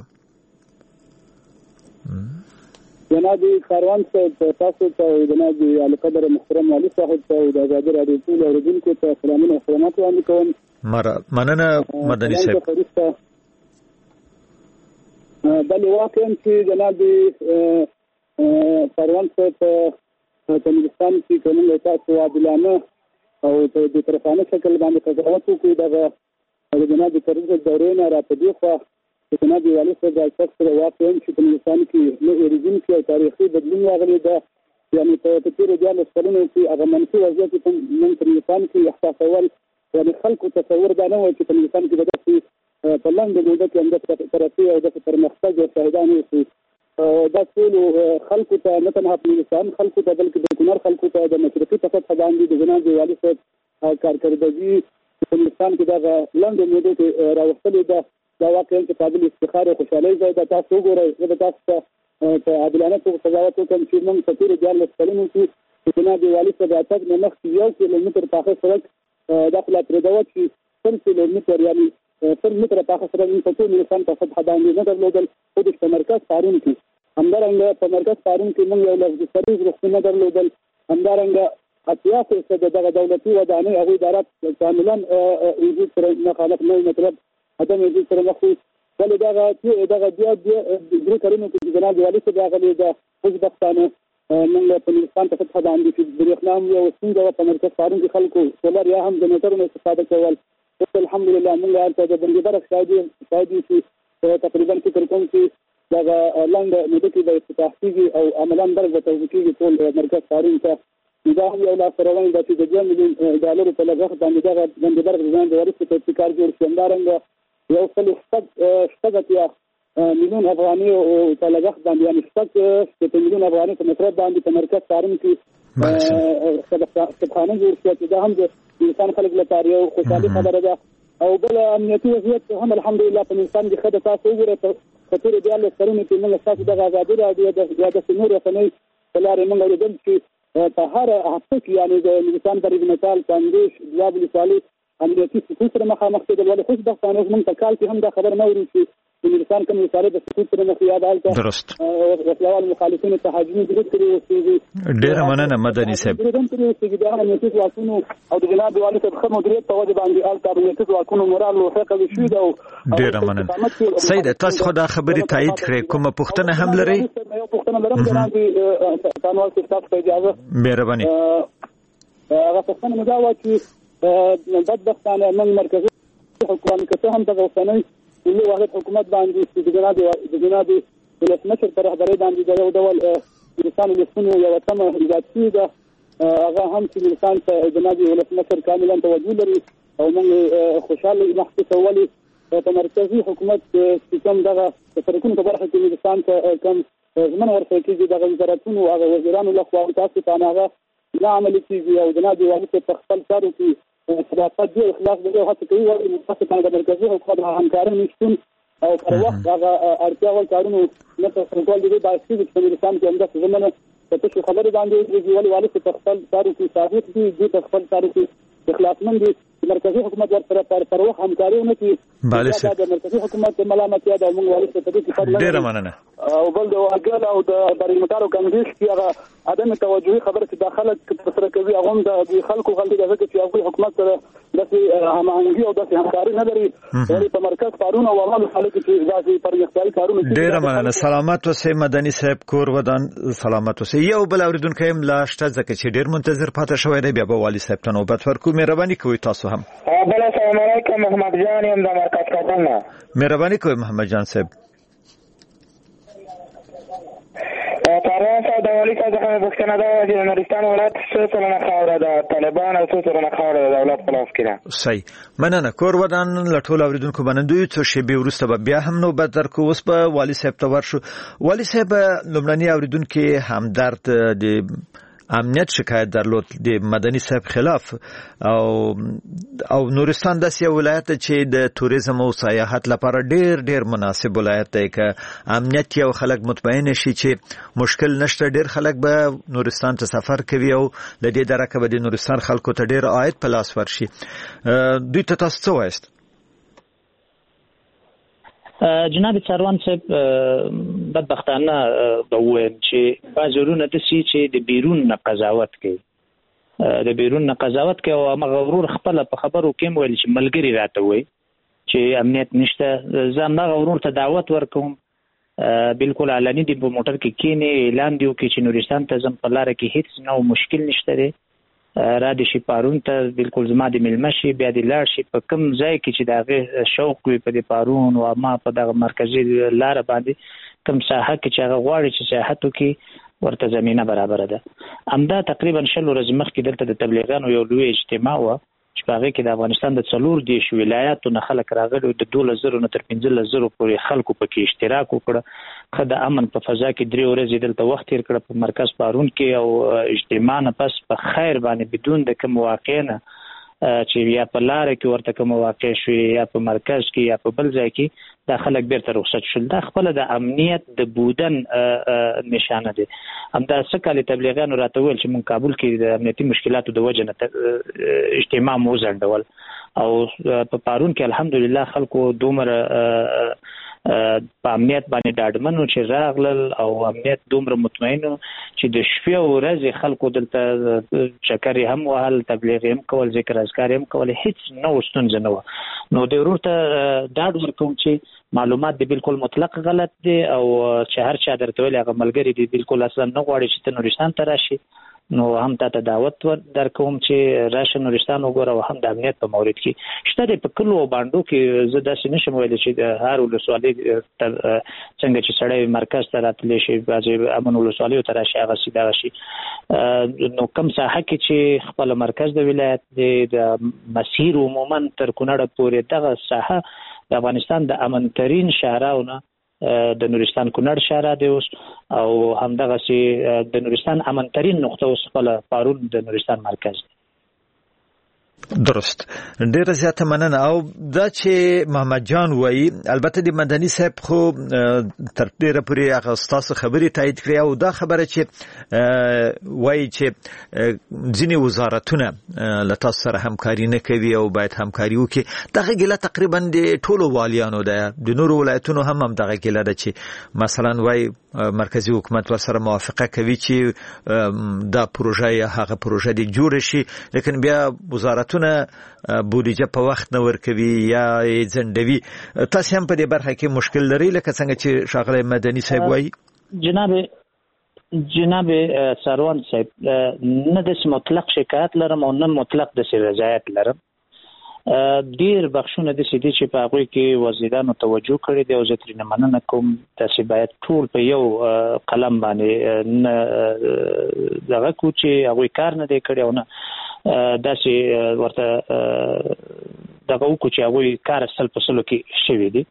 جناب کاروان صاحب تاسو ته جناب القدر محترم علي صاحب ته د ازادي راډیو ټول اوریدونکو ته سلامونه او خدمات وړاندې کوم. مننه مدني صاحب. بلې واقعا چې جناب کاروان صاحب په نورستان کې کومه تاسو عادلانه او په دې طرفانه شکل باندې قضاوت وکړو دغه جناب ترڅ دورې نه راپدې خو جناب والي صاحب د شخص واقعا چې په نورستان کې نو ریجن کې تاریخي بدلون راغلی ده. یعنی په تیرو دیارلس کلونو کې هغه منفي وضعیت په نورستان کې احساسول یعنی خلکو تصور دا نه و چې په نورستان کې د داسې په لاندې موده کې هم د ترقي او د پرمختګ او شاهدان اوسو. دا ټول خلکو ته نه تنها په نورستان خلکو ته بلکې د کونړ خلکو ته د مشرقي په سطحه باندې د جناب والي صاحب کارکردګي په نورستان کې دغه لاندې موده کې راوستلې ده. دا واقعا چې قابل افتخار او خوشحالۍ ځای ده. تاسو وګورئ زه به تاسو ته په عادلانه توګه قضاوت وکړم چې موږ په تېرو دیارلس کلونو کې د جناب والي صاحب راتګ نه مخکې یو کیلومتر پاخه سړک دا خو لا پرېږدوه چې سل کیلومتر یعنې سل متره پاخه سړک موږ په ټول نورستان په سطحه باندې نه درلودل. خو د مرکز پارون کې همدارنګه په مرکز پارون کې موږ یو لږ سریز روغتون نه درلودل. همدارنګه اتیا فیصده دغه دولتي ودانۍ هغوی ادارات کاملا وجود سره مخالف نه مطلب عدم وجود سره مخ وي. ولې دغه دغه بیا درې کلونو کې جناب والي صاحب راغلی ده خوشبختانه موږ په نورستان په سطح باندې چې برېښنا هم یو ستونزه په مرکز پارون کې خلکو سولر یا هم جنریټرونو استفاده کول. الحمدلله موږ هلته د بندیبرغ شاهدي چې تقریبا فکر کوم چې دغه لنډه موده کې به افتتاح کېږي او عملاً برق به توزیع کېږي ټول مرکز پارون ته. دا هم یو لاس روان ده چې د دوه میلیون ډالرو په لګښت باندې دغه بندیبرغ د ځان د وروسته په ابتکار جوړ شي. همدارنګه یو سل شپږ اتیا میلیون افغاني په لګښت باندې یعنې شپږ شپېته میلیون افغاني په مصرف باندې په مرکز پارون کې کتابخانه جوړ شوه چې دا هم د انسان خلک لپاره یو خوشحالي خبره ده. او بل امنیتي وضعیت هم الحمدلله په انسان کې ښه ده. تاسو وګورئ په تېرو دیارلس کلونو کې موږ ستاسو دغه ازادي راډیو یا داسې نور رسنۍ په لارې موږ اورېدل چې په هر هفته کې یعنې د نورستان برید متال کاندیش دواب ولسوالۍ امنیتي سقوط سره مخامخ کېدل. ولې خوشبختانه موږ په کال کې هم دا خبر نه اورو چې د نورستان کوم ولسوالۍ د سقوط سره مخ یا هلته درست وسلوال مخالفینو تهاجمي درود کړي اوسېږي. ډېره مننه مدني صاحب. درود هم کړي اوسېږي د امنیتي ځواکونو او د جناب والي صاحب ښه مدیریت په وجه باندې هلته امنیتي ځواکونو مورال ښه قوي شوي ده. ډېره مننه سید. تاسو خو دا خبرې تایید کړې، کومه پوښتنه هم لرئ؟ یو پوښتنه لرم جناب تانوال صاحب تاسو ته اجازه. مهرباني. هغه پوښتنه مې دا وه چې بدبختانه موږ مرکزي حکومت که څه هم دغه اوسنی ملي واحد حکومت باندې چې د جناب د جناب ولسمشر په رهبرۍ باندې د یو ډول نورستان ولسمونو یوه تمه ایجاد شوې ده. هغه هم چې نورستان ته جناب ولسمشر کاملا توجه لري او موږ خوشحاله محسوسوو. ولې په مرکزي حکومت چې کوم دغه د سړکونو په برخه کې نورستان ته کوم ژمنه ورکړل کېږي دغه وزارتونو هغه وزیرانو لخوا تاسو ته هغه نه عملي کېږي او جناب والي صاحب په خپل چارو کې صداقت دی اخلاص دی او هڅه کوي ولې تاسو ته د مرکزي حکومت همکاري نشتون او پر وخت هغه اړتیا وړ کارونو نه ترسره کول د دې باعث کېږي چې په نورستان کې همداسې ژمنه په تشو خبرې باندې وکړي. ولې والي صاحب په خپل چارو کې صادق دي، دوی په خپل چارو کې اخلاصمند دي. مرکزي حکومت ورسره پر وخت همکاري ونه کړي دا د مرکزي حکومت ملامتیا ده. موږ والي صاحب په دې کې فرق لرو. ډېره مننه. او بل د واګل او د برید متال او کندیش کې هغه عدم توجهي خبره چې د خلک ترسره کوي هغه هم د خلکو غلطي ده ځکه چې هغوی حکومت سره داسې هماهنګي او داسې همکاري نه لري. ولې په مرکز پارون او عوامو خلک چې داسې پرمختیايي کارونه کوي. ډېره مننه. سلامت اوسئ مدني صاحب، کور ودان سلامت اوسئ. یو بل اورېدونکی هم لا شته ځکه چې ډېر منتظر پاتې شوی دی. بیا به والي صاحب ته نوبت ورکوو. مهرباني کوئ تاسو هم. بله السلام علیکم محمد جان یم د مرکز کابل نه. مهرباني کوئ محمد جان صاحب. کاروان صاحب د والي صاحب څخه مې پوښتنه دا وه چې د نورستان ولایت څو سلنه خاوره د طالبان او څو سلنه خاوره د دولت په لاس کې ده. صحیح. مننه. کور ودان له ټولو اورېدونکو منندوی. څو شېبې وروسته به بیا هم نوبت درکړو. اوس به والي صاحب ته ورشو. والي صاحب لومړني اورېدونکي همدرد د امنیت شکایت درلود د مدني صاحب خلاف او او نورستان داسې یو ولایت چې د توریزم او سیاحت لپاره ډېر ډېر مناسب ولایت دی. که امنیت یو خلک مطمئن شي چې مشکل نشته، ډېر خلک به نورستان ته سفر کوي او له دې درکه به د نورستان خلکو ته ډېر عاید په لاس ورشي. دوی ته تاسو څه وایست؟ جناب څاروان صاحب بدبختانه به ووایم چې بعضې ورونه داسې چې د بیرون نه قضاوت کوي د بیرون نه قضاوت کوي او همغه ورور خپله په خبرو کې هم ویل چې ملګري راته وایي چې امنیت نشته. زه همدغه ورور ته دعوت ورکوم بالکل علني دي په موټر کې کېنې اعلان دي وکړي چې نورستان ته ځم په لاره کې هېڅ نوع مشکل نشته دی. را دې شي پارون ته بالکل زما د میلمه شي بیا دې لاړ شي په کوم ځای کې چې د هغې شوق وي په دې پارون او ما په دغه مرکزي لاره باندې کوم ساحه کې چې هغه غواړي چې سیاحت وکړي ورته زمینه برابره ده. همدا تقریبا شل ورځې مخکې دلته د تبلیغیانو یو لوی اجتماع وه چې په هغې کې د افغانستان د څلور دېرش ولایاتو نه خلک راغلي د دولس زرو نه تر پنځلس زرو پورې خلکو پکې اشتراک وکړه. ښه د امن په فضا کې درې ورځې دلته وخت تېر کړه په مرکز پارون کې او اجتماع نه پس په خیر باندې بدون د کوم واقع نه چې یا په لاره کې ورته کوم واقع شوي یا په مرکز کې یا په بل ځای کې دا خلک بیرته رخصت شول. دا خپله د امنیت د بودن نشانه دی. همدا څه کال تبلیغیانو راته ویل چې موږ کابل کې د امنیتي مشکلاتو د وجې نه اجتماع مو وځنډول او په پارون کې الحمدلله خلکو دومره په امنیت باندې ډاډمن و چې راغلل او امنیت دومره مطمئن و چې د شپې او ورځې خلکو دلته چکر یې هم وهل، تبلیغ یې هم کول، ذکر اذکار یې هم کول، هېڅ نه و ستونزه نه وه. نو د ورور ته ډاډ ورکوم چې معلومات دي بالکل مطلق غلط دي او چې هر چا درته ویل هغه ملګری دي بالکل اصلا نه غواړي چې ته نورستان ته راشي نو هم ته دعوت در کوم چې راشه نورستان وګوره او هم د امنیت په مورد کې شته د پکلو باندې کې زه داسې نشم ویل چې د هر ولسوالۍ څنګه چې سړی مرکز ته راتلی شي بعضې امن ولسوالیو ته راشي هغه سي دغه شي نو کوم ساحه کې چې خپل مرکز د ولایت د مسیر عموما تر کونړ پورې دغه ساحه د افغانستان د امن ترین شهراونه د نورستان کونړ شهر دی اوس او همدغه سي د نورستان امن ترین نقطه اوس خپل پارون د نورستان مرکز دی. درست ډیره زیاته مننه او دا چې محمد جان وایي البته د مدني صاحب خو تر ډیره پورې هغه تاسو خبرې تایید کړې او دا خبره چې وایي چې ځینې وزارتونه له تاسو سره همکاري نه کوي او باید همکاري وکړي دغه ګیله تقریبا د ټولو والیانو ده د نورو ولایتونو هم هم دغه ګیله ده چې مثلا وایي مرکزی حکومت ورسره موافقه کوي چې دا پروژه یا هغه پروژه دی جوړ شي لیکن بیا وزارتونه بودیجه په وخت نه ورکوي یا ځنډوي. تاسو هم په دې برخه کې مشکل لرئ لکه څنګه چې ښاغلی مدني صاحب وایي؟ جناب جناب سروان صاحب نه داسې مطلق شکایت لرم او نه مطلق داسې رضایت لرم. ډیر بخښونه داسې دي چې په هغوی کې وزیرانو توجه کړې دی او زه ترېنه مننه کوم داسې باید ټول په یو قلم باندې نه دغه کړو چې هغوی کار نه دی کړی او نه داسې ورته دغه وکړو چې هغوی کار سل په سلو کې شوي دي.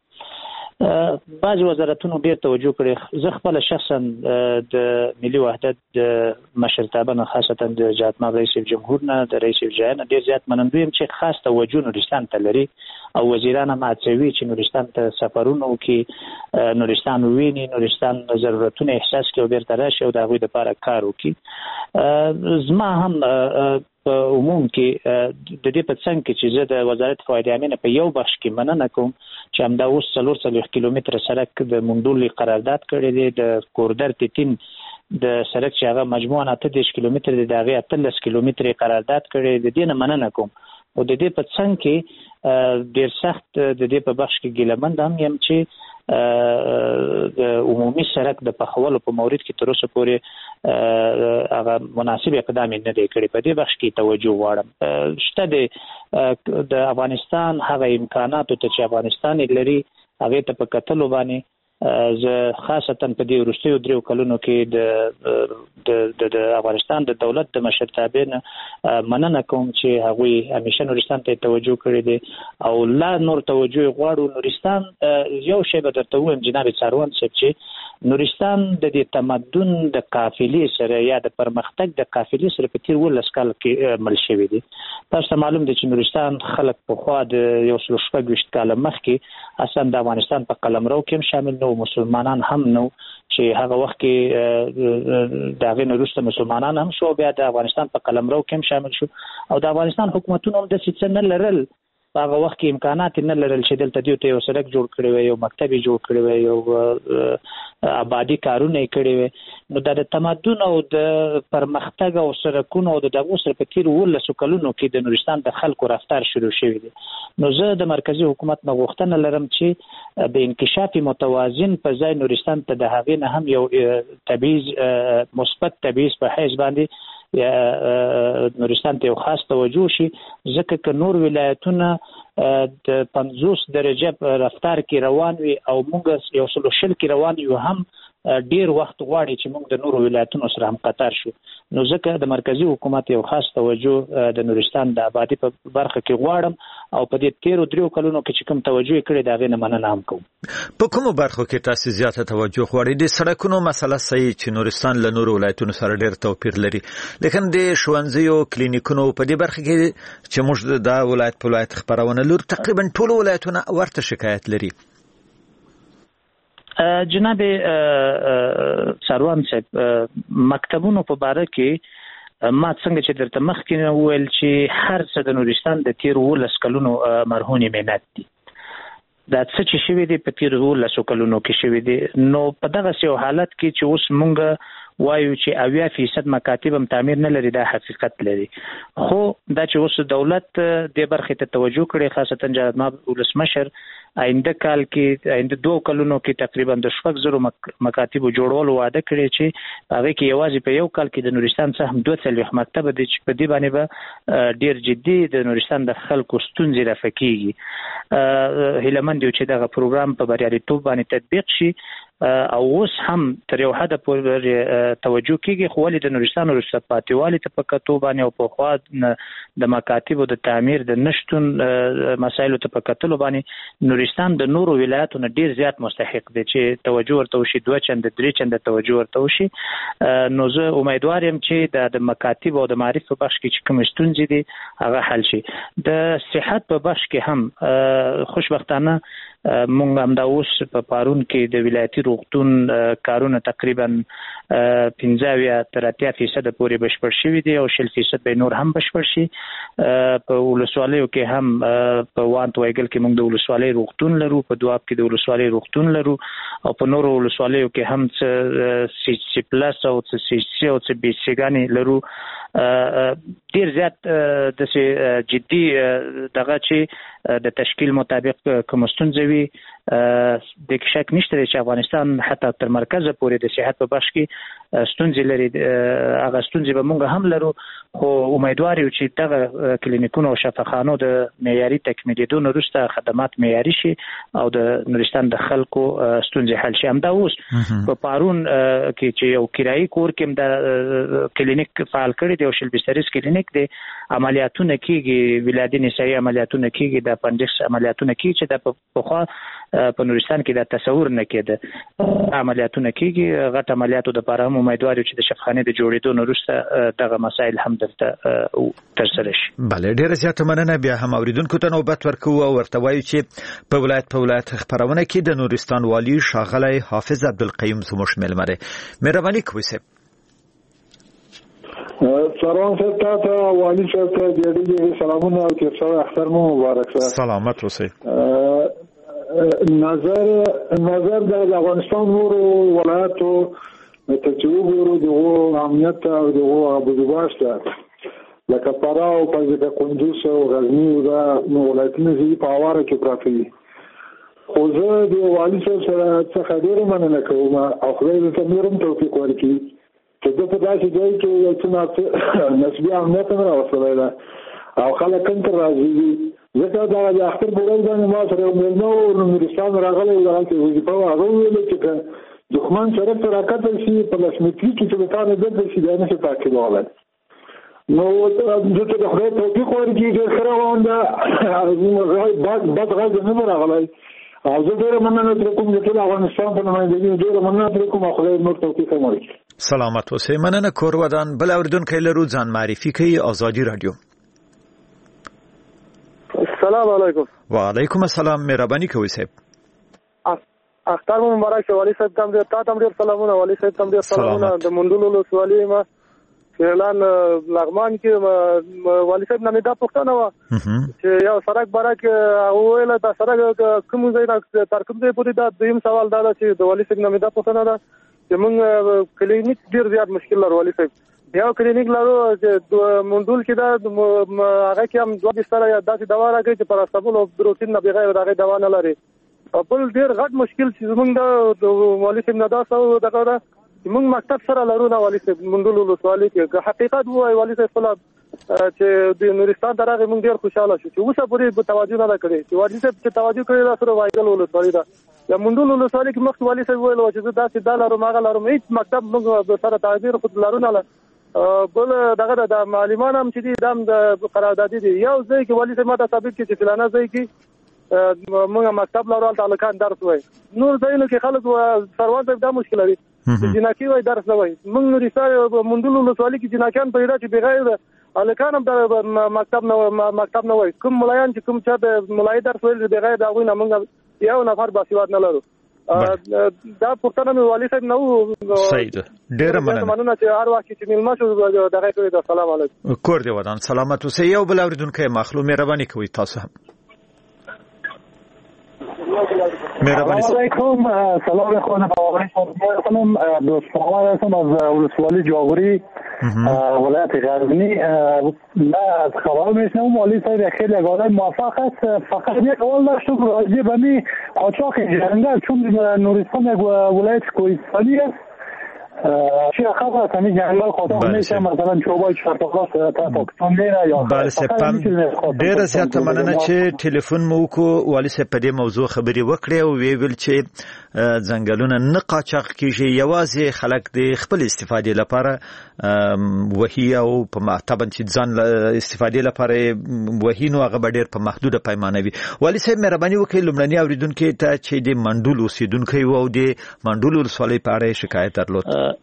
بعض وزارتونو ډیر توجه کړی. زه خپل شخصا د ملي وحدت د مشرتابه نه خاصتا د جهتمن رئیس جمهور نه د رئیس جمهور نه ډیر زیات منندوی یم چې خاص توجه نورستان ته لري او وزیران هم هڅوي چې نورستان ته سفرونه وکړي، نورستان وویني، نورستان ضرورتونه احساس کړي او بیرته راشي او د هغوی دپاره کار وکړي. زما هم په عموم کې د دې په څنګ کې چې زه د وزارت فواید عامه په یو بخش کې مننه کوم چې همدا اوس څلور څلوېښت کیلومتره سړک د موندلو قرارداد کړی دی. د کوردر تیتین د سړک چې هغه مجموعاً اته دېرش کیلومتره دی د هغې اتلس کیلومتره قرارداد کړی دی. د دې نه مننه کوم او د دې په څنګ کې ډېر سخت د دې په بخش کې ګیلهمند هم یم چې د عمومي سړک د پخولو په مورد کې تر اوسه پورې هغه مناسب اقدام نه دی کړی. په دې بخش کې توجه غواړم. شته د افغانستان هغه امکاناتو ته چې افغانستان لري هغې ته په کتلو باندې زه خاصتا په دې وروستیو دریو کلونو کې د د افغانستان د دولت د مشرتابې نه مننه کوم چې هغوی همیشه نورستان ته توجه کړې دي او لا نور توجه غواړو. نورستان یو شی به درته ووایم جناب سروان صاحب چې نورستان د دې تمدن د قافلې سره یا د پرمختګ د قافلې سره په تیر ولس کال کې مل شوي دي. تاسو ته معلوم دی چې نورستان خلک پخوا د یو سل شپږ ویشت کاله مخکې اصلا د افغانستان په قلمرو کې هم شامل نو، مسلمانان هم نو چې هغه وخت کې د هغې نه وروسته مسلمانان هم شو بیا د افغانستان په قلمرو کې هم شامل شو او د افغانستان حکومتونو هم داسې څه نه لرل. په هغه وخت کې امکانات نه لرل چې دلته دوی ته یو سړک جوړ کړی وی، یو مکتب یې جوړ کړی وی، یو آبادي کارونه یې کړي وي. نو دا د تمدن او د پرمختګ او سړکونو او د دغو سره په تېرو اوولسو کلونو کې د نورستان د خلکو رفتار شروع شوی دی. نو زه د مرکزي حکومت نه غوښتنه لرم چې د انکشاف متوازن په ځای نورستان ته د هغې نه هم یو تبعیض مثبت تبعیض په حیث باندې یا نورستان ته یو خاص توجه شي، ځکه که نور ولایتونه د پنځوس درجه رفتار کې روان وي او موږ یو سل شل کې روان یو هم ډیر وخت غواړي چې موږ د نورو ولایتونو سره هم قطار شو. نو ځکه د مرکزي حکومت یو خاص توجه د نورستان د آبادی په برخه کې غواړم او په دې تیرو دریو کلونو کې چې کوم توجه کړی د هغې نه مننه هم کوم. په کومو برخو کې تاسو زیاته توجه غواړئ؟ د سړکونو مسله صحیح چې نورستان له نورو ولایتونو سره ډیر توپیر لري، لیکن د ښوونځیو کلینیکونو په دې برخه کې چې موږ د ولایت په ولایت خبرونه لرو تقریبا ټول ولایتونه ورته شکایت لري. جناب سروان صاحب مکتبونو په باره کې ما څنګه چې درته مخکې نه وویل چې هر څه د نورستان د تېرو اوولس کلونو مرهونې محنت دي. دا څه چې شوي دي په تېرو اوولسو کلونو کې شوي دي. نو په دغسې یو حالت کې چې اوس مونږ وایو چې اویا فیصد مکاتب هم تعمیر نه لري، دا حقیقت لري. خو دا چې اوس دولت دې برخې ته توجه کړي، خاصتا جهادماب ولسمشر آینده کال کې آینده دوه کلونو کې تقریبا د شپږ زرو مکاتب جوړول وعده کړی چې هغه کې یوازې په یو کال کې د نورستان څخه دوه څلوېښت مکتب دي چې په دې باندې به ډیر جدي د نورستان د خلکو ستونزې رفع کیږي. هیلمند یو چې دغه پروګرام په بریالیتوب باندې تطبیق شي او اوس هم تر یو حد پورې توجه کیږي، خو ولې د نورستان وروسته پاتې والي ته په کتو باندې او په خوا د مکاتبو د تعمیر د نشتون مسایلو ته په کتلو باندې نورستان د نورو ولایتو نه ډیر زیات مستحق دی چې توجه ورته وشي، دوه چنده درې چنده توجه ورته وشي. نو زه امیدوار یم چې د مکاتب او د معرف په بخش کې چې کوم ستونزې دي هغه حل شي. د صحت په بخش کې هم خوشبختانه مونږ هم دا اوس په پارون کې د ولایتي روغتون کارونه تقریبا پنځه اویا تر اتیا فیصد پورې بشپړ شوي دي او شل فیصد به نور هم بشپړ شي. په ولسوالیو کې هم په وانت وایګل کې مونږ د ولسوالۍ روغتون لرو، په دواب کې د ولسوالۍ روغتون لرو او په نورو ولسوالیو کې هم څه سی سی پلس او څه سی سی او څه بي سي ګانې لرو. ډیر زیات د جدي دغه چې د تشکیل مطابق کوم ستونزې وي د شک نشته چې افغانستان حتی تر مرکز پورې د صحت په بخش کې ستونزې لري. هغه ستونزې به مونږ هم لرو، خو امیدوار یو چې دغه کلینیکونو او شفاخانو د معیاري تکمیلېدو نه وروسته خدمات معیاري شي او د نورستان د خلکو ستونزې حل شي. همدا اوس په پارون کې چې یو کرایي کور کې د کلینیک فعال کړی دی او شل بستریز کلینیک دی، عملیاتونه کیږي، ولادي نسایي عملیاتونه کیږي، د اپنډکس عملیاتونه کیږي چې د پخوا په نورستان کې دا تصور نه کېده. عملیاتونه کیږي، غټ عملیاتو د لپاره هم امیدوار یو چې د شفاخانې د جوړېدو نه وروسته دغه مسایل هم دلته ترسره شي. بله، ډیره زیاته مننه. بیا هم اوریدونکو ته نوبت ورکوو او ورته وایو چې په ولایت په ولایت خبرونه کې د نورستان والي ښاغلی حافظ عبدالقیوم زموږ میلمه دی. مهرباني کوئ صاحب. سلام صاحب، تاسو والي صاحب ته ډېر سلامونه او تیر شوی اختر مو مبارک شه. سلامت اوسئ. نظر نظر د افغانستان نورو ولایتو ته چې وګورو دغه امنیت او دغه ابوظبي ته لکه فراه او پنځه کندوز او غزنی او دا ولایتونه چې په اواره کې پراته دي. خو زه د والي صاحب سره څخه ډېره مننه کوم او خدای دې ته نورم توفیق ورکړي چې د په داسې ځای کې یو څه نسبي امنیت هم راوستلی ده او خلک هم تر راضي دي. ځکه دا د اختر په ورځ باندې ما سره یو مېلمه و نورستان راغلی و، هلته وظیفه وه، هغه وویل چې که دښمن سړک ته راکتل شي په لس متري کې چې له تا نه دلته شي بیا نه شي تعقیبولی. نو زه ته د خدای توفیق ورکړي، ډېر ښه روان ده، بد غږ نه ده راغلی او زه ډېره مننه ترې کوم د ټول افغانستان په نمایندګي ډېره مننه ترې کوم او خدای نور توفیق هم ورکړي. سلامت اوسئ. مننه. کور ودان. بل اوریدونکی لرو، ځان معرفي کوي. آزادي راډیو. السلام علیکم. وعلیکم السلام. مهرباني کوئ صاحب. اختر مو مبارک شه. والي صاحب ته هم ډېر تا ته هم ډېر سلامونه. والي صاحب ته هم ډېر سلامونه. د مندلو ولسوالۍ ما اعلان لغمان کې والي صاحب نه مې دا پوښتنه وه چې یو سړک باره کې وویل دا سړک کوم ځای نه تر کوم ځای پورې دا دویم سوال دا ده چې د والي صاحب نه مې دا پوښتنه ده چې موږ کلینیک ډېر زیات مشکل لرو. والي صاحب یو کلینیک لرو چې مندول کې دا هغه کې هم دوه بستره یا داسې دوا راکوي چې پراستامول او بروتین نه بغیر د هغې دوا نه لري. بل ډېر غټ مشکل چې زموږ د والي صاحب نه دا څه دغه ده چې موږ مکتب سره لرو نه. والي صاحب مندول ولسوالۍ کې که حقیقت ووایي والي صاحب خپله چې د نورستان ته راغی موږ ډېر خوشحاله شو چې اوسه پورې توجه نه ده کړې چې والي صاحب چې توجه کړې ده سره وایګل ولسوالۍ ده یا مندول ولسوالۍ کې مخکې والي صاحب ویل چې زه داسې دا لرم هغه لرم، هېڅ مکتب موږ سره تعبیر خو لرو نه. بل دغه د معلمان هم چې دي دا هم د قراردادي دي. یو ځای کې والي صاحب ما ته ثابت کړي چې فلانه ځای کې موږ مکتب لرو هلته هلکان درس وایي، نور ځایونو کې خلک سروان صاحب دا مشکل لري چې جناکي وایي درس نه وایي. موږ نورستان مندول ولسوالۍ کې جناکیان پیدا چې بغیر هلکان هم د مکتب نه مکتب نه وایي. کوم ملایان چې کوم چا د ملایي درس ویل بغیر د هغوی نه موږ یو نفر باسواد نه لرو. دا پوښتنه مې والي صاحب نه و. صحیح ده. ډېره مننه چې هر وخت چې مېلمه شو دغه کړی ده. السلام علیکم. کور دې ودان. سلامت اوسئ. یو بل اوریدونکی مخلو مهرباني کوئ تاسو هم. مهرباني. سلام علیکم. سلام خانم آقای خانم دوستان هستم از ولسوالی جاغوری ولایت غزنی. من از خبر میشنم والی صاحب خیلی آقای موفق است. فقط یک سوال داشتم راجع به می قاچاق جنگل، چون نورستان یک ولایت کوهستانی است. چی خبر است همین جنگل خاطر میشه مثلا چوبای چرتاقاس تا پاکستان میره یا بله سپم ډیره زیاته مننه چې ټلیفون مو کو والی صاحب په دې موضوع خبرې وکړې او وی ویل چې ځنګلونه نه قاچاق کیږي، یوازې خلک د خپل استفادې لپاره وهي او په معتبر چې ځان استفادې لپاره وهي نو هغه ډیر په محدوده پیمانه وي. والی صاحب مهرباني وکړئ لومړني اوریدونکو ته چې د منډول اوسیدونکو او د منډول ولسوالۍ په اړه شکایت درلود.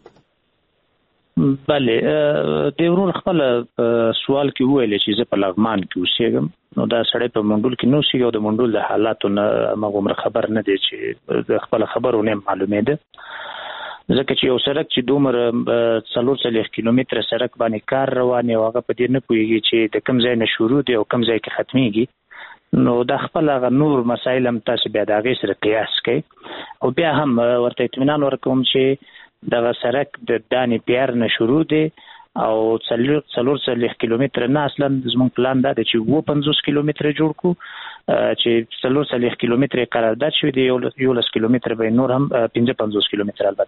بله د ورور خپل سوال کې ویل چې زه په لغمان کې اوسېږم، نو دا سړی په منډول کې نو اوسېږي او د منډول د حالاتو نه مغمر خبر نه دی چې د خپل خبرونه معلومه ده، ځکه چې یو سړک چې دومره څلور څلوېښت کیلومتره سړک باندې کار روان دی او هغه په دې نه پوهېږي چې د کوم ځای نه شروع دی او کوم ځای کې ختمیږي، نو دا خپل هغه نور مسایل هم تاسو بیا د هغې سره قیاس کوئ او بیا هم ورته اطمینان ورکوم چې دغه سړک د دانې پیار نه شروع دی او څلور څلور څلوېښت کیلومتره نه اصلا زموږ پلان دا دی چې اووه پنځوس کیلومتره جوړ کړو، چې څلور څلوېښت کیلومتره قرارداد شوی دی، یولس کیلومتره به نور هم پنځه پنځوس کیلومتره البته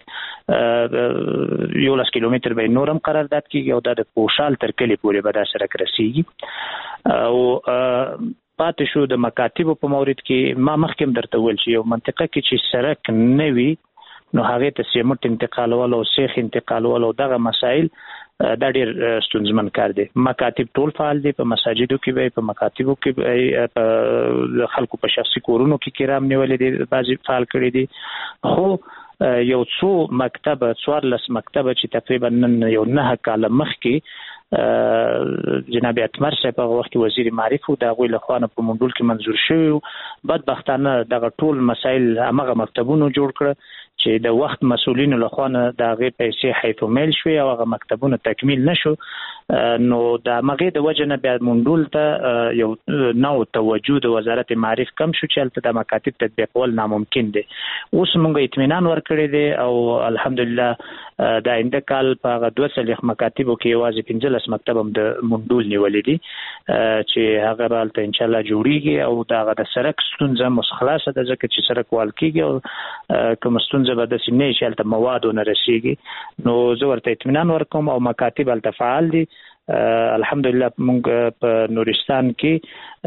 یولس کیلومتره به نور هم قرارداد کیږي او دا د پوشال تر کلي پورې به دا سړک رسیږي. او پاتې شو د مکاتبو په مورد کې ما مخکې درته ویل چې یو منطقه کې چې سړک نه وي نو هغه ته سیمټ انتقالول او سیخ انتقالول او دغه مسائل دا ډېر ستونزمن کار دی. مکاتب ټول فعال دي، په مساجدو کې به، په مکاتبو کې به، په خلکو په شخصي کورونو کې کرام نیولې دي، بعضې فعال کړي دي، خو یو څو مکتبه څوارلس مکتبه چې تقریبا نن یو نهه کاله مخکې جناب اتمر صاحب هغه وخت وزیر معارف و د هغوی لخوا نه په منډول کې منظور شوی و، بدبختانه دغه ټول مسایل همغه مکتبونو جوړ کړه چې د وخت مسؤلینو لخوا نه د هغې پیسې حیث میل شوې او هغه مکتبونه تکمیل نشو، نو د همغې د وجې نه بیا منډول ته یو نوع توجه د وزارت معارف کم شو چې هلته د مکاتب تطبیقول ناممکن دی. اوس موږ اطمینان ورکړی دی او الحمدلله د آینده کال په هغه دوه څلوېښت مکاتبو کې یوازې پنځلس مکتب هم د منډول نیولي دي چې هغه به هلته انشاءالله جوړېږي او د هغه د سړک ستونزه هم اوس خلاصه ده، ځکه چې سړک وال کېږي او کومه ستونزه به داسې نه وي چې هلته مواد ونه رسېږي، نو زه ورته اطمینان ورکوم او مکاتب هلته فعال دي. الحمدلله موږ په نورستان کې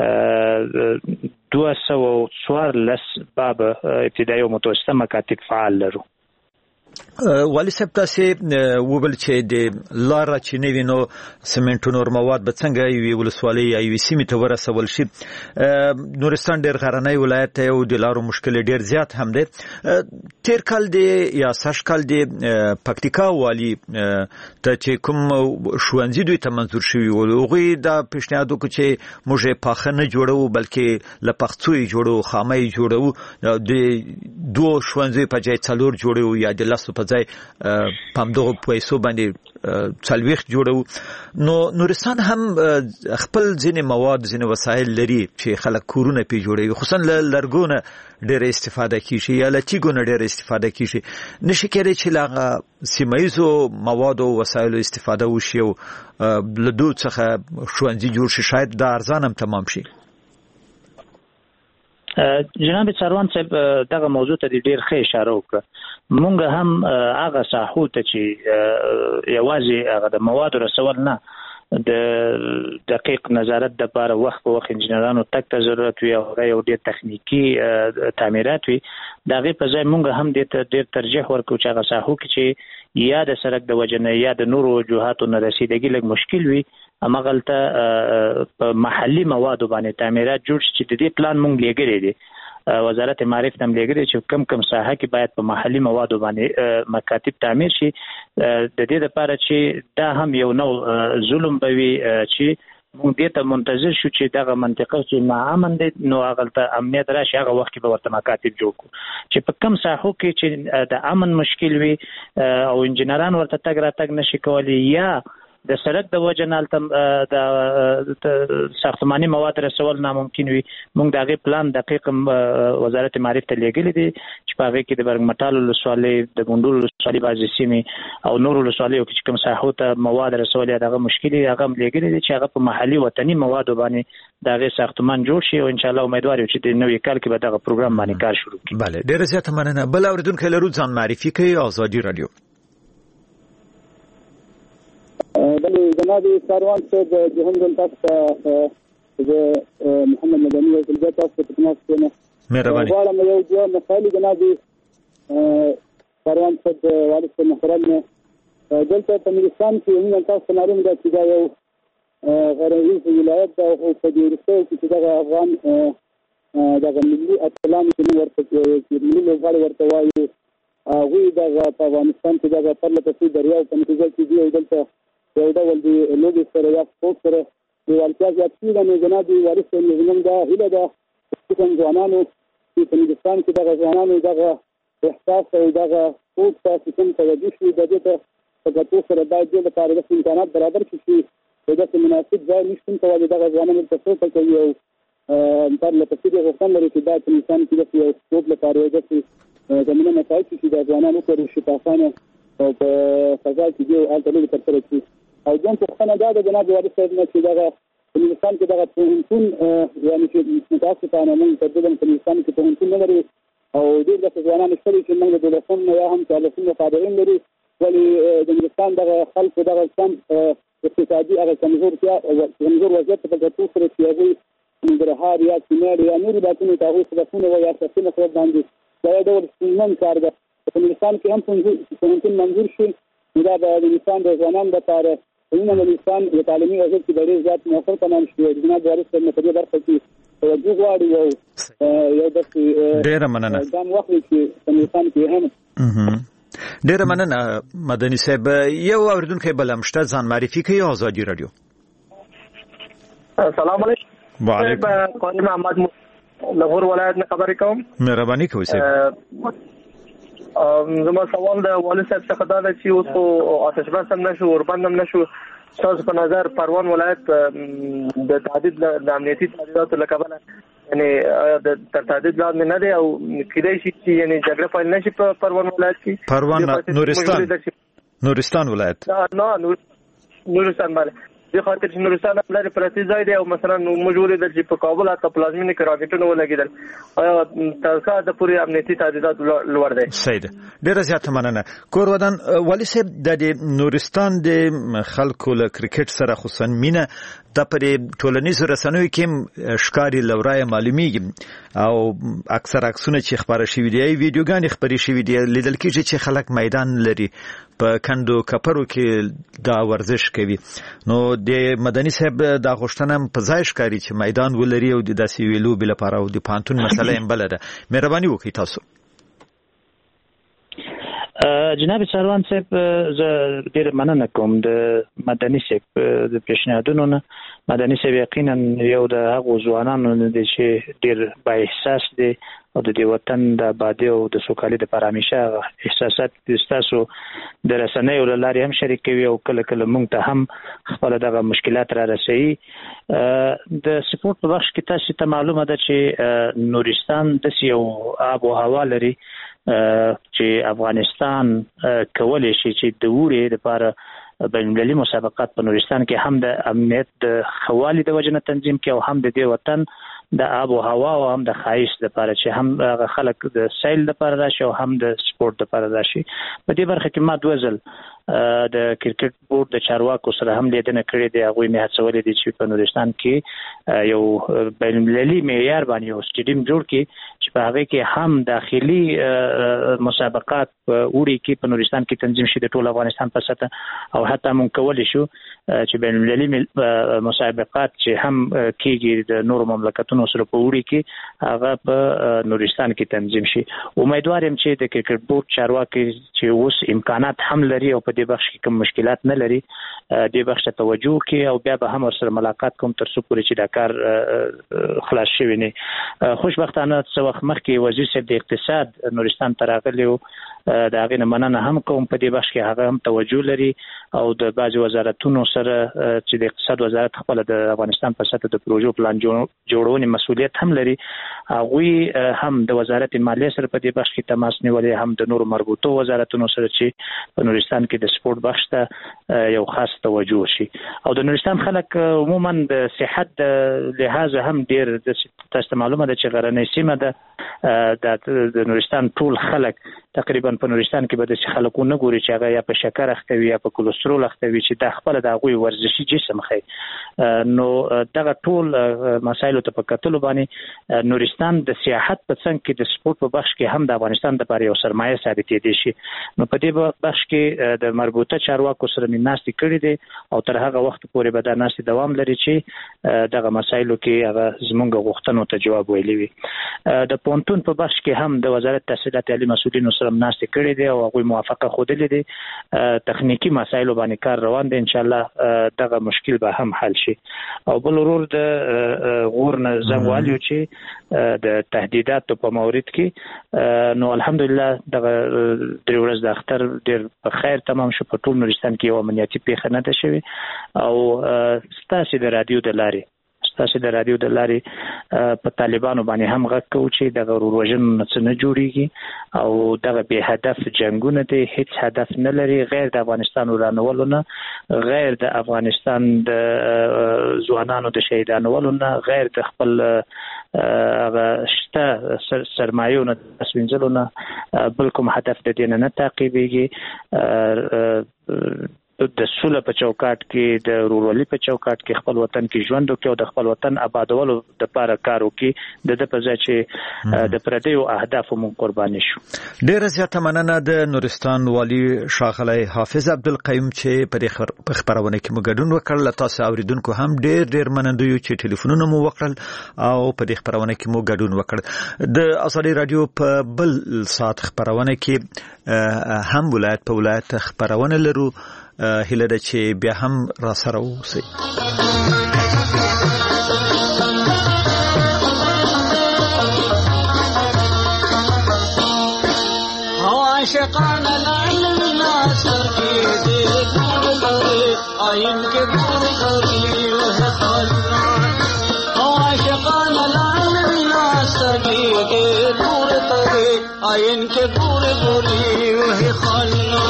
دوه سوه څوارلس بابه ابتدایي او متوسطه مکاتب فعال لرو. والی صاحب تاسې وویل چې د لاره چې نه وي نو سمنټو نور مواد به څنګه یوې ولسوالۍ یا یوې سیمې ته ورسول شي. نورستان ډېر غرنی ولایت دی او د لارو مشکل ډېر زیات هم دی. تیر کال دی یا سږ کال دی پکتیکا والي ته چې کوم ښوونځي دوی ته منظور شوي وو، هغوی دا پیشنهاد وکړو چې موږ یې پاخه نه جوړوو بلکې له پخڅو یې جوړوو، خامه یې جوړوو، د دوو ښوونځیو په ځای څلور جوړوو یا د لسو په ځای په همدغو پیسو باندې څلوېښت جوړوو. نو نورستان هم خپل ځینې مواد ځینې وسایل لري چې خلک کورونه پرې جوړوي، خصوصا له لرګو نه ډېره استفاده کیږي یا له تیږو نه ډېره استفاده کیږي. نشي کېدی چې له هغه سیمه ییزو موادو او وسایلو استفاده وشي او له دوی څخه ښوونځي جوړ شي، شاید دا ارزان هم تمام شي. جناب څاروان صاحب دغه موضوع ته ډېر ښه اشاره وکړه. مونږ هم هغه ساحو ته چې یوازې هغه د موادو رسول نه د دقیق نظارت دپاره وخت په وخت انجینرانو تګ ته ضرورت وي او هغه یو ډېر تخنیکي تعمیرات وي، د هغې په ځای مونږ هم دې ته ډېر ترجیح ورکوو چې هغه ساحو کې چې یا د سړک د وجې نه یا د نورو وجوهاتو نه رسیدګي لږ مشکل وي، همغلته په محلي موادو باندې تعمیرات جوړ شي چې د دې پلان مونږ لیږلی دی. وزارت معارف ته هم لیږلی چې کم کم ساحه کې باید په محلي موادو باندې مکاتب تعمیر شي، د دې لپاره چې دا هم یو نوع ظلم به وي چې موږ دې ته منتظر شو چې دغه منطقه چې ناامن دی نو هغلته امنیت راشي، هغه وخت کې به ورته مکاتب جوړ کړو چې په کم ساحو کې چې د امن مشکل وي او انجینران ورته تګ راتګ نشي کولی یا د سړک د وجه نه د ساختماني مواد رسول ناممکن وي. موږ د هغې پلان دقیق وزارت معارف ته لیږلی دی چې په هغې کې د برګمټال ولسوالۍ د ګونډول ولسوالۍ بعضې سیمې او نور ولسوالیو کې چې کوم ساحو ته مواد رسول یا دغه مشکل یې هغه هم لیږلی دی چې هغه په محلي وطني موادو باندې د هغې ساختمان جوړ شي او انشاءالله امیدوار یو چې د نوي کال کې به دغه پروګرام باندې کار شروع کړي. بله ډېره زیاته مننه. بل اورېدونکی لرو ځان معرفي کوي. آزادي راډیو. بله جناب ساروان صاحب جهنم تاسو ته د محمد مدني وزیر د تاسو په تماس کې مهرباني غواړم یو دوه مسایل جناب ساروان صاحب والد صاحب محترم دلته په نورستان کې موږ تاسو معلوم ده چې دا یو غرنیز ولایت ده او په دې وروسته چې دغه افغان دغه ملي اتلان چې ورته ملي لوبغاړي ورته وایي هغوی دغه په افغانستان کې دغه پرله پسې دریاو په نتیجه کې دي او دلته یو ډول د لوبې سره یا سپورټ سره لیوالتیا زیات شوي ده. نو جناب وارث صاحب زموږ دا هیله ده چې کوم ځوانانو چې په نورستان کې دغه ځوانانو دغه احساس او دغه سپورټ ته چې کوم توجه شي د دې ته په ګټو سره باید دې لپاره داسې امکانات برابر کړي چې داسې مناسب ځای نشتون ته ولې دغه ځوانان ورته سوچه کوي او پرله پسې دې غوښتنه لري چې باید په نورستان کې داسې یو سپورټ لپاره یو داسې زمینه مساعد شي چې د ځوانانو وکړي شي په اسانه او په فضا کې دې هلته لوبې ترسره کړي. او دویم پوښتنه دا ده جناب وارث صاحب نه چې دغه په نورستان کې دغه پوهنتون یعنې چې متاسفانه موږ تقریبا په نورستان کې پوهنتون نه لري او ډېر داسې ځوانان شته دي چې موږ د دولسم نه یا هم څوارلسم مقابلین لري ولې د نورستان دغه خلکو دغه کم اقتصادي هغه کمزورتیا کمزور وضعیت په ګټو سره چې هغوی ننګرهار یا کونړ یا نورو علاقونو ته هغوی صدفونه وایي یا شخصي مصرف باندې دا یو ډول ستونزمن کار ده. په نورستان کې هم پوهنتون منظور شي دا د نورستان د ځوانانو لپاره په نورستان د تعلیمي وضعیت کې ډېر زیات مؤثر تمام شوی. جناب وارث صاحب په دې برخه کې توجه غواړي او یو داسې ډېره مننه ګام واخلي چې په نورستان کې هم ډېره مننه مدني صاحب. یو اورېدونکی بل هم شته ځان معرفي کوي. آزادي راډیو. السلام علیکم. وعلیکم. قاضي محمد لاهور ولایت نه خبرې کوم. مهرباني کوئ صاحب. زما سوال د والد صاحب څخه دا ده چې اوس خو آتش بس هم نشو اوربند هم نشو ستاسو په نظر پروان ولایت د تعدید د امنیتي تهدیداتو له کبله یعنې د تر تهدید لاندې نه دی او کیدای شي چې یعنې جګړه پیل نشي په پروان ولایت کې. پروان نورستان نورستان ولایت نه نورستان باندې دې خاطر چې نورستان لري پرتی ځای دی او مثلا موږ ولیدل چې په کابل حتی پلازمینه کې راکټونه ولګېدل. آیا تاسو د پوری امنیتي تهدیدات لوړ دی؟ صحیح ده. ډېره زیاته مننه. کور ودان والي صاحب د نورستان د خلکو له کرکټ سره خصوصا مینه د پرې ټولنیزو رسنیو کې ښکاري لورای معلومیږي او اکثر عکسونه چې خبره شوي دي ویډیوګانې خبرې شوي دي لیدل کېږي چې خلک میدان لري په کندو کپرو کې دا ورزش کوي. نو د مدني صاحب دا غوښتنه په ځای ښکاري چې میدان ولري او د داسې ویلو بل لپاره او د پانتون مسله هم بل ده. مهرباني وکړئ تاسو. جناب ساروان صاحب زه ډېر مننه کوم د مدني صاحب د پیشنهادونو نه. مدني صاحب یقینا یو د هغو ځوانانو نه دی چې ډېر با احساس دی او د دې وطن د آبادۍ او د سوکالۍ دپاره همیشه احساسات ستاسو د رسنیو له لارې هم شریک کوي او کله کله موږ ته هم خپله دغه مشکلات را رسوي. د سپورټ په بخش کې تاسو ته معلومه ده چې نورستان داسې یو آب و هوا لري چې افغانستان کولی شي چې د وړې دپاره بین المللي مسابقات په نورستان کې هم د امنیت د ښه والي د وجې نه تنظیم کړي او هم د دې وطن د آب و هوا او هم د ښایست دپاره چې هم هغه خلک د سیل دپاره راشي او هم د سپورټ دپاره راشي. په دې برخه کې ما دوه ځل د کرکټ بورډ د چارواکو سره هم لیدنه کړې دي. هغوی مې هڅولې دي چې په نورستان کې یو بین المللي معیار باندې یو سټیډیم جوړ کړي چې په هغې کې هم داخلي مسابقات په اوړي کې په نورستان کې تنظیم شي د ټول افغانستان په سطح او حتی موږ کولی شو چې بین المللي مسابقات چې هم کېږي د نورو مملکتونو سره په اوړي کې هغه په نورستان کې تنظیم شي. امیدوار یم چې د کرکټ بورډ چارواکي چې اوس امکانات هم لري او په دې بخش کې کوم مشکلات نه لري دې بخش ته توجه کوي او بیا به هم سره ملاقات کوم تر څو پورې چې دا کار خلاص شوی نه. خوشبختانه څو وخت مخکې وزیر صاحب د اقتصاد نورستان ته راغلی و، د هغې نه مننه هم کوم. په دې بخش کې هغه هم توجه لري او د بعضې وزارتونو سره چې د اقتصاد وزارت خپله د افغانستان په سطح د پروژو پلان جوړونې مسؤلیت هم لري، هغوی هم د وزارت مالیې سره په دې بخش کې تماس نیولی، هم د نورو مربوطو وزارتونو سره چې په نورستان کې د سپورت بخش ته یو خاص توجه شي. او د نورستان خلک عموما د صحت د لحاظ هم ډېر، تاسو ته معلومه ده چې غرنۍ سیمه ده، د نورستان ټول خلک تقریبا په نورستان کې به داسې خلک ونه ګوري چې هغه یا په شکر اخته وي یا په کولسترول اخته وي چې دا خپله د هغوی ورزشي جسم ښي. نو دغه ټول مسایلو ته په کتلو باندې نورستان د سیاحت په څنګ کې د سپورت په بخش کې هم د افغانستان دپاره یو سرمایه ثابتېدی شي. نو په دې بخش کې د مربوطه چارواکو سره مې ناستې کړې دي او تر هغه وخت پورې به دا ناستې دوام لري چې دغه مسایلو کې هغه زموږ غوښتنو ته جواب ویلی وي. د پونتون په بخش کې هم د وزارت تحصیلات عالي مسؤلینو سره ناستې کړې دي او هغوی موافقه ښودلې دي. تخنیکي مسایلو باندې کار روان دی، انشاءالله دغه مشکل به هم حل شي. او بل ورور د غور نه زنګ والیو چې د تهدیداتو په مورد کې، نو الحمدلله دغه درې ورځ د اختر ډېر په خیر تمام شو. په ټول نورستان کې یو امنیتي پیښه نه ده شوې او ستاسې د رادیو د لارې تاسو د رادیو د لارې په طالبانو باندې هم غږ کوو چې دغه وژنو نه څه نه جوړېږي او دغه بې هدف جنګونه دي، هیڅ هدف نه لري غیر د افغانستان ورانولو نه، غیر د افغانستان د ځوانانو د شهیدانولو نه، غیر د خپل هغه شته سرمایو نه د سوینځلو نه بل کوم هدف د دې نه تعقیبېږي. د سوله په چوکاټ کې، د ورورولۍ په چوکاټ کې خپل وطن کې ژوند وکړي او د خپل وطن آبادولو دپاره کار وکړي، د ده په ځای چې د پردیو اهدافو مونږ قرباني شو. ډېره زیاته مننه د نورستان والي ښاغلی حافظ عبدالقیوم چې په خپرونه کې مو ګډون وکړ. له تاسو اورېدونکو هم ډېر ډېر مننه یو چې ټلیفونونه مو وکړل او په دې خپرونه کې مو ګډون وکړ. د ازادي راډیو په بل ساعت خپرونه کې هم ولایت په ولایت خپرونه لرو. هیله ده چې بیا هم را سره اوسئ. عاشقان العلم ناصر کی دے دور کرے آئین کے دور کری وہ خلنا. عاشقان العلم ناصر کی دے دور کرے آئین کے دور کری وہ خلنا.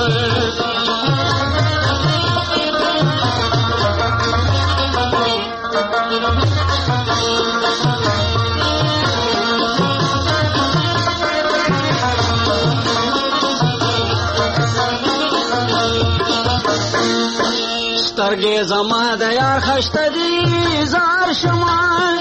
سترگے زما دیا خشت دی زار شما،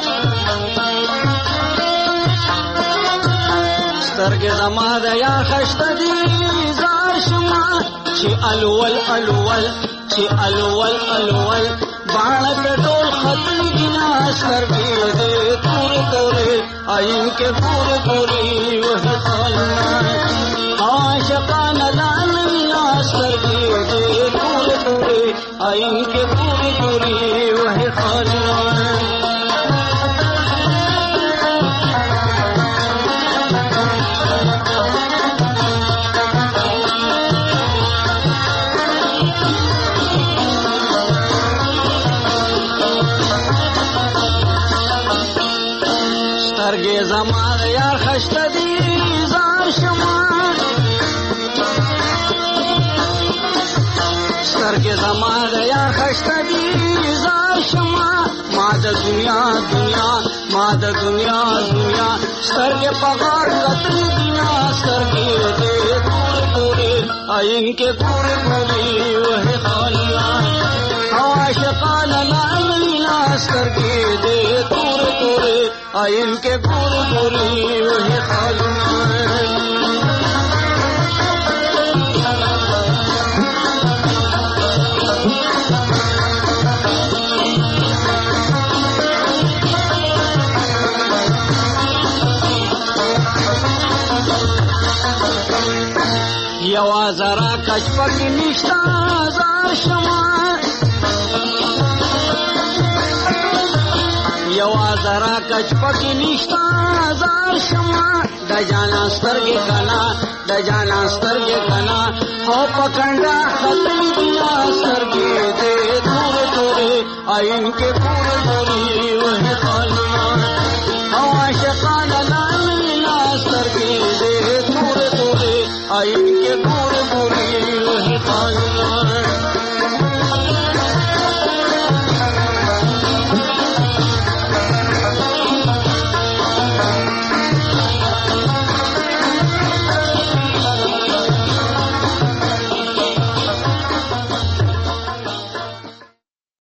سترگے زما دیا خشت دی زار شما. چی الول الول چی الول الول باڼ پہ ټول ختم گنا سترگے دے تور تورے آئین کے پور پوری وہی خلنا. عاشقان العالم سترگے دے تور تورے آئین کے پوری پوری وہی خلنا. سترگے زمان یار خشت دی زار شما، سترگے زمان یار خشت دی زار شما. ما د دنیا دنیا ما د دنیا دنیا سترگے پغار قتل دنیا. سترگے دے پور پورے آئین کے پور پوری وہی خلنا. عاشقان العلمینا سترگے دے پور پورے آئین کے پور پوری وہی خلنا. زرا کچ پکې نشتا زار شما یو زرا کچ پکې نشتا زار شما د جانا سترګې کنا د جانا سترګې کنا او پکندا ختم دیا سترګې دې تور تور آئین کې پورې پورې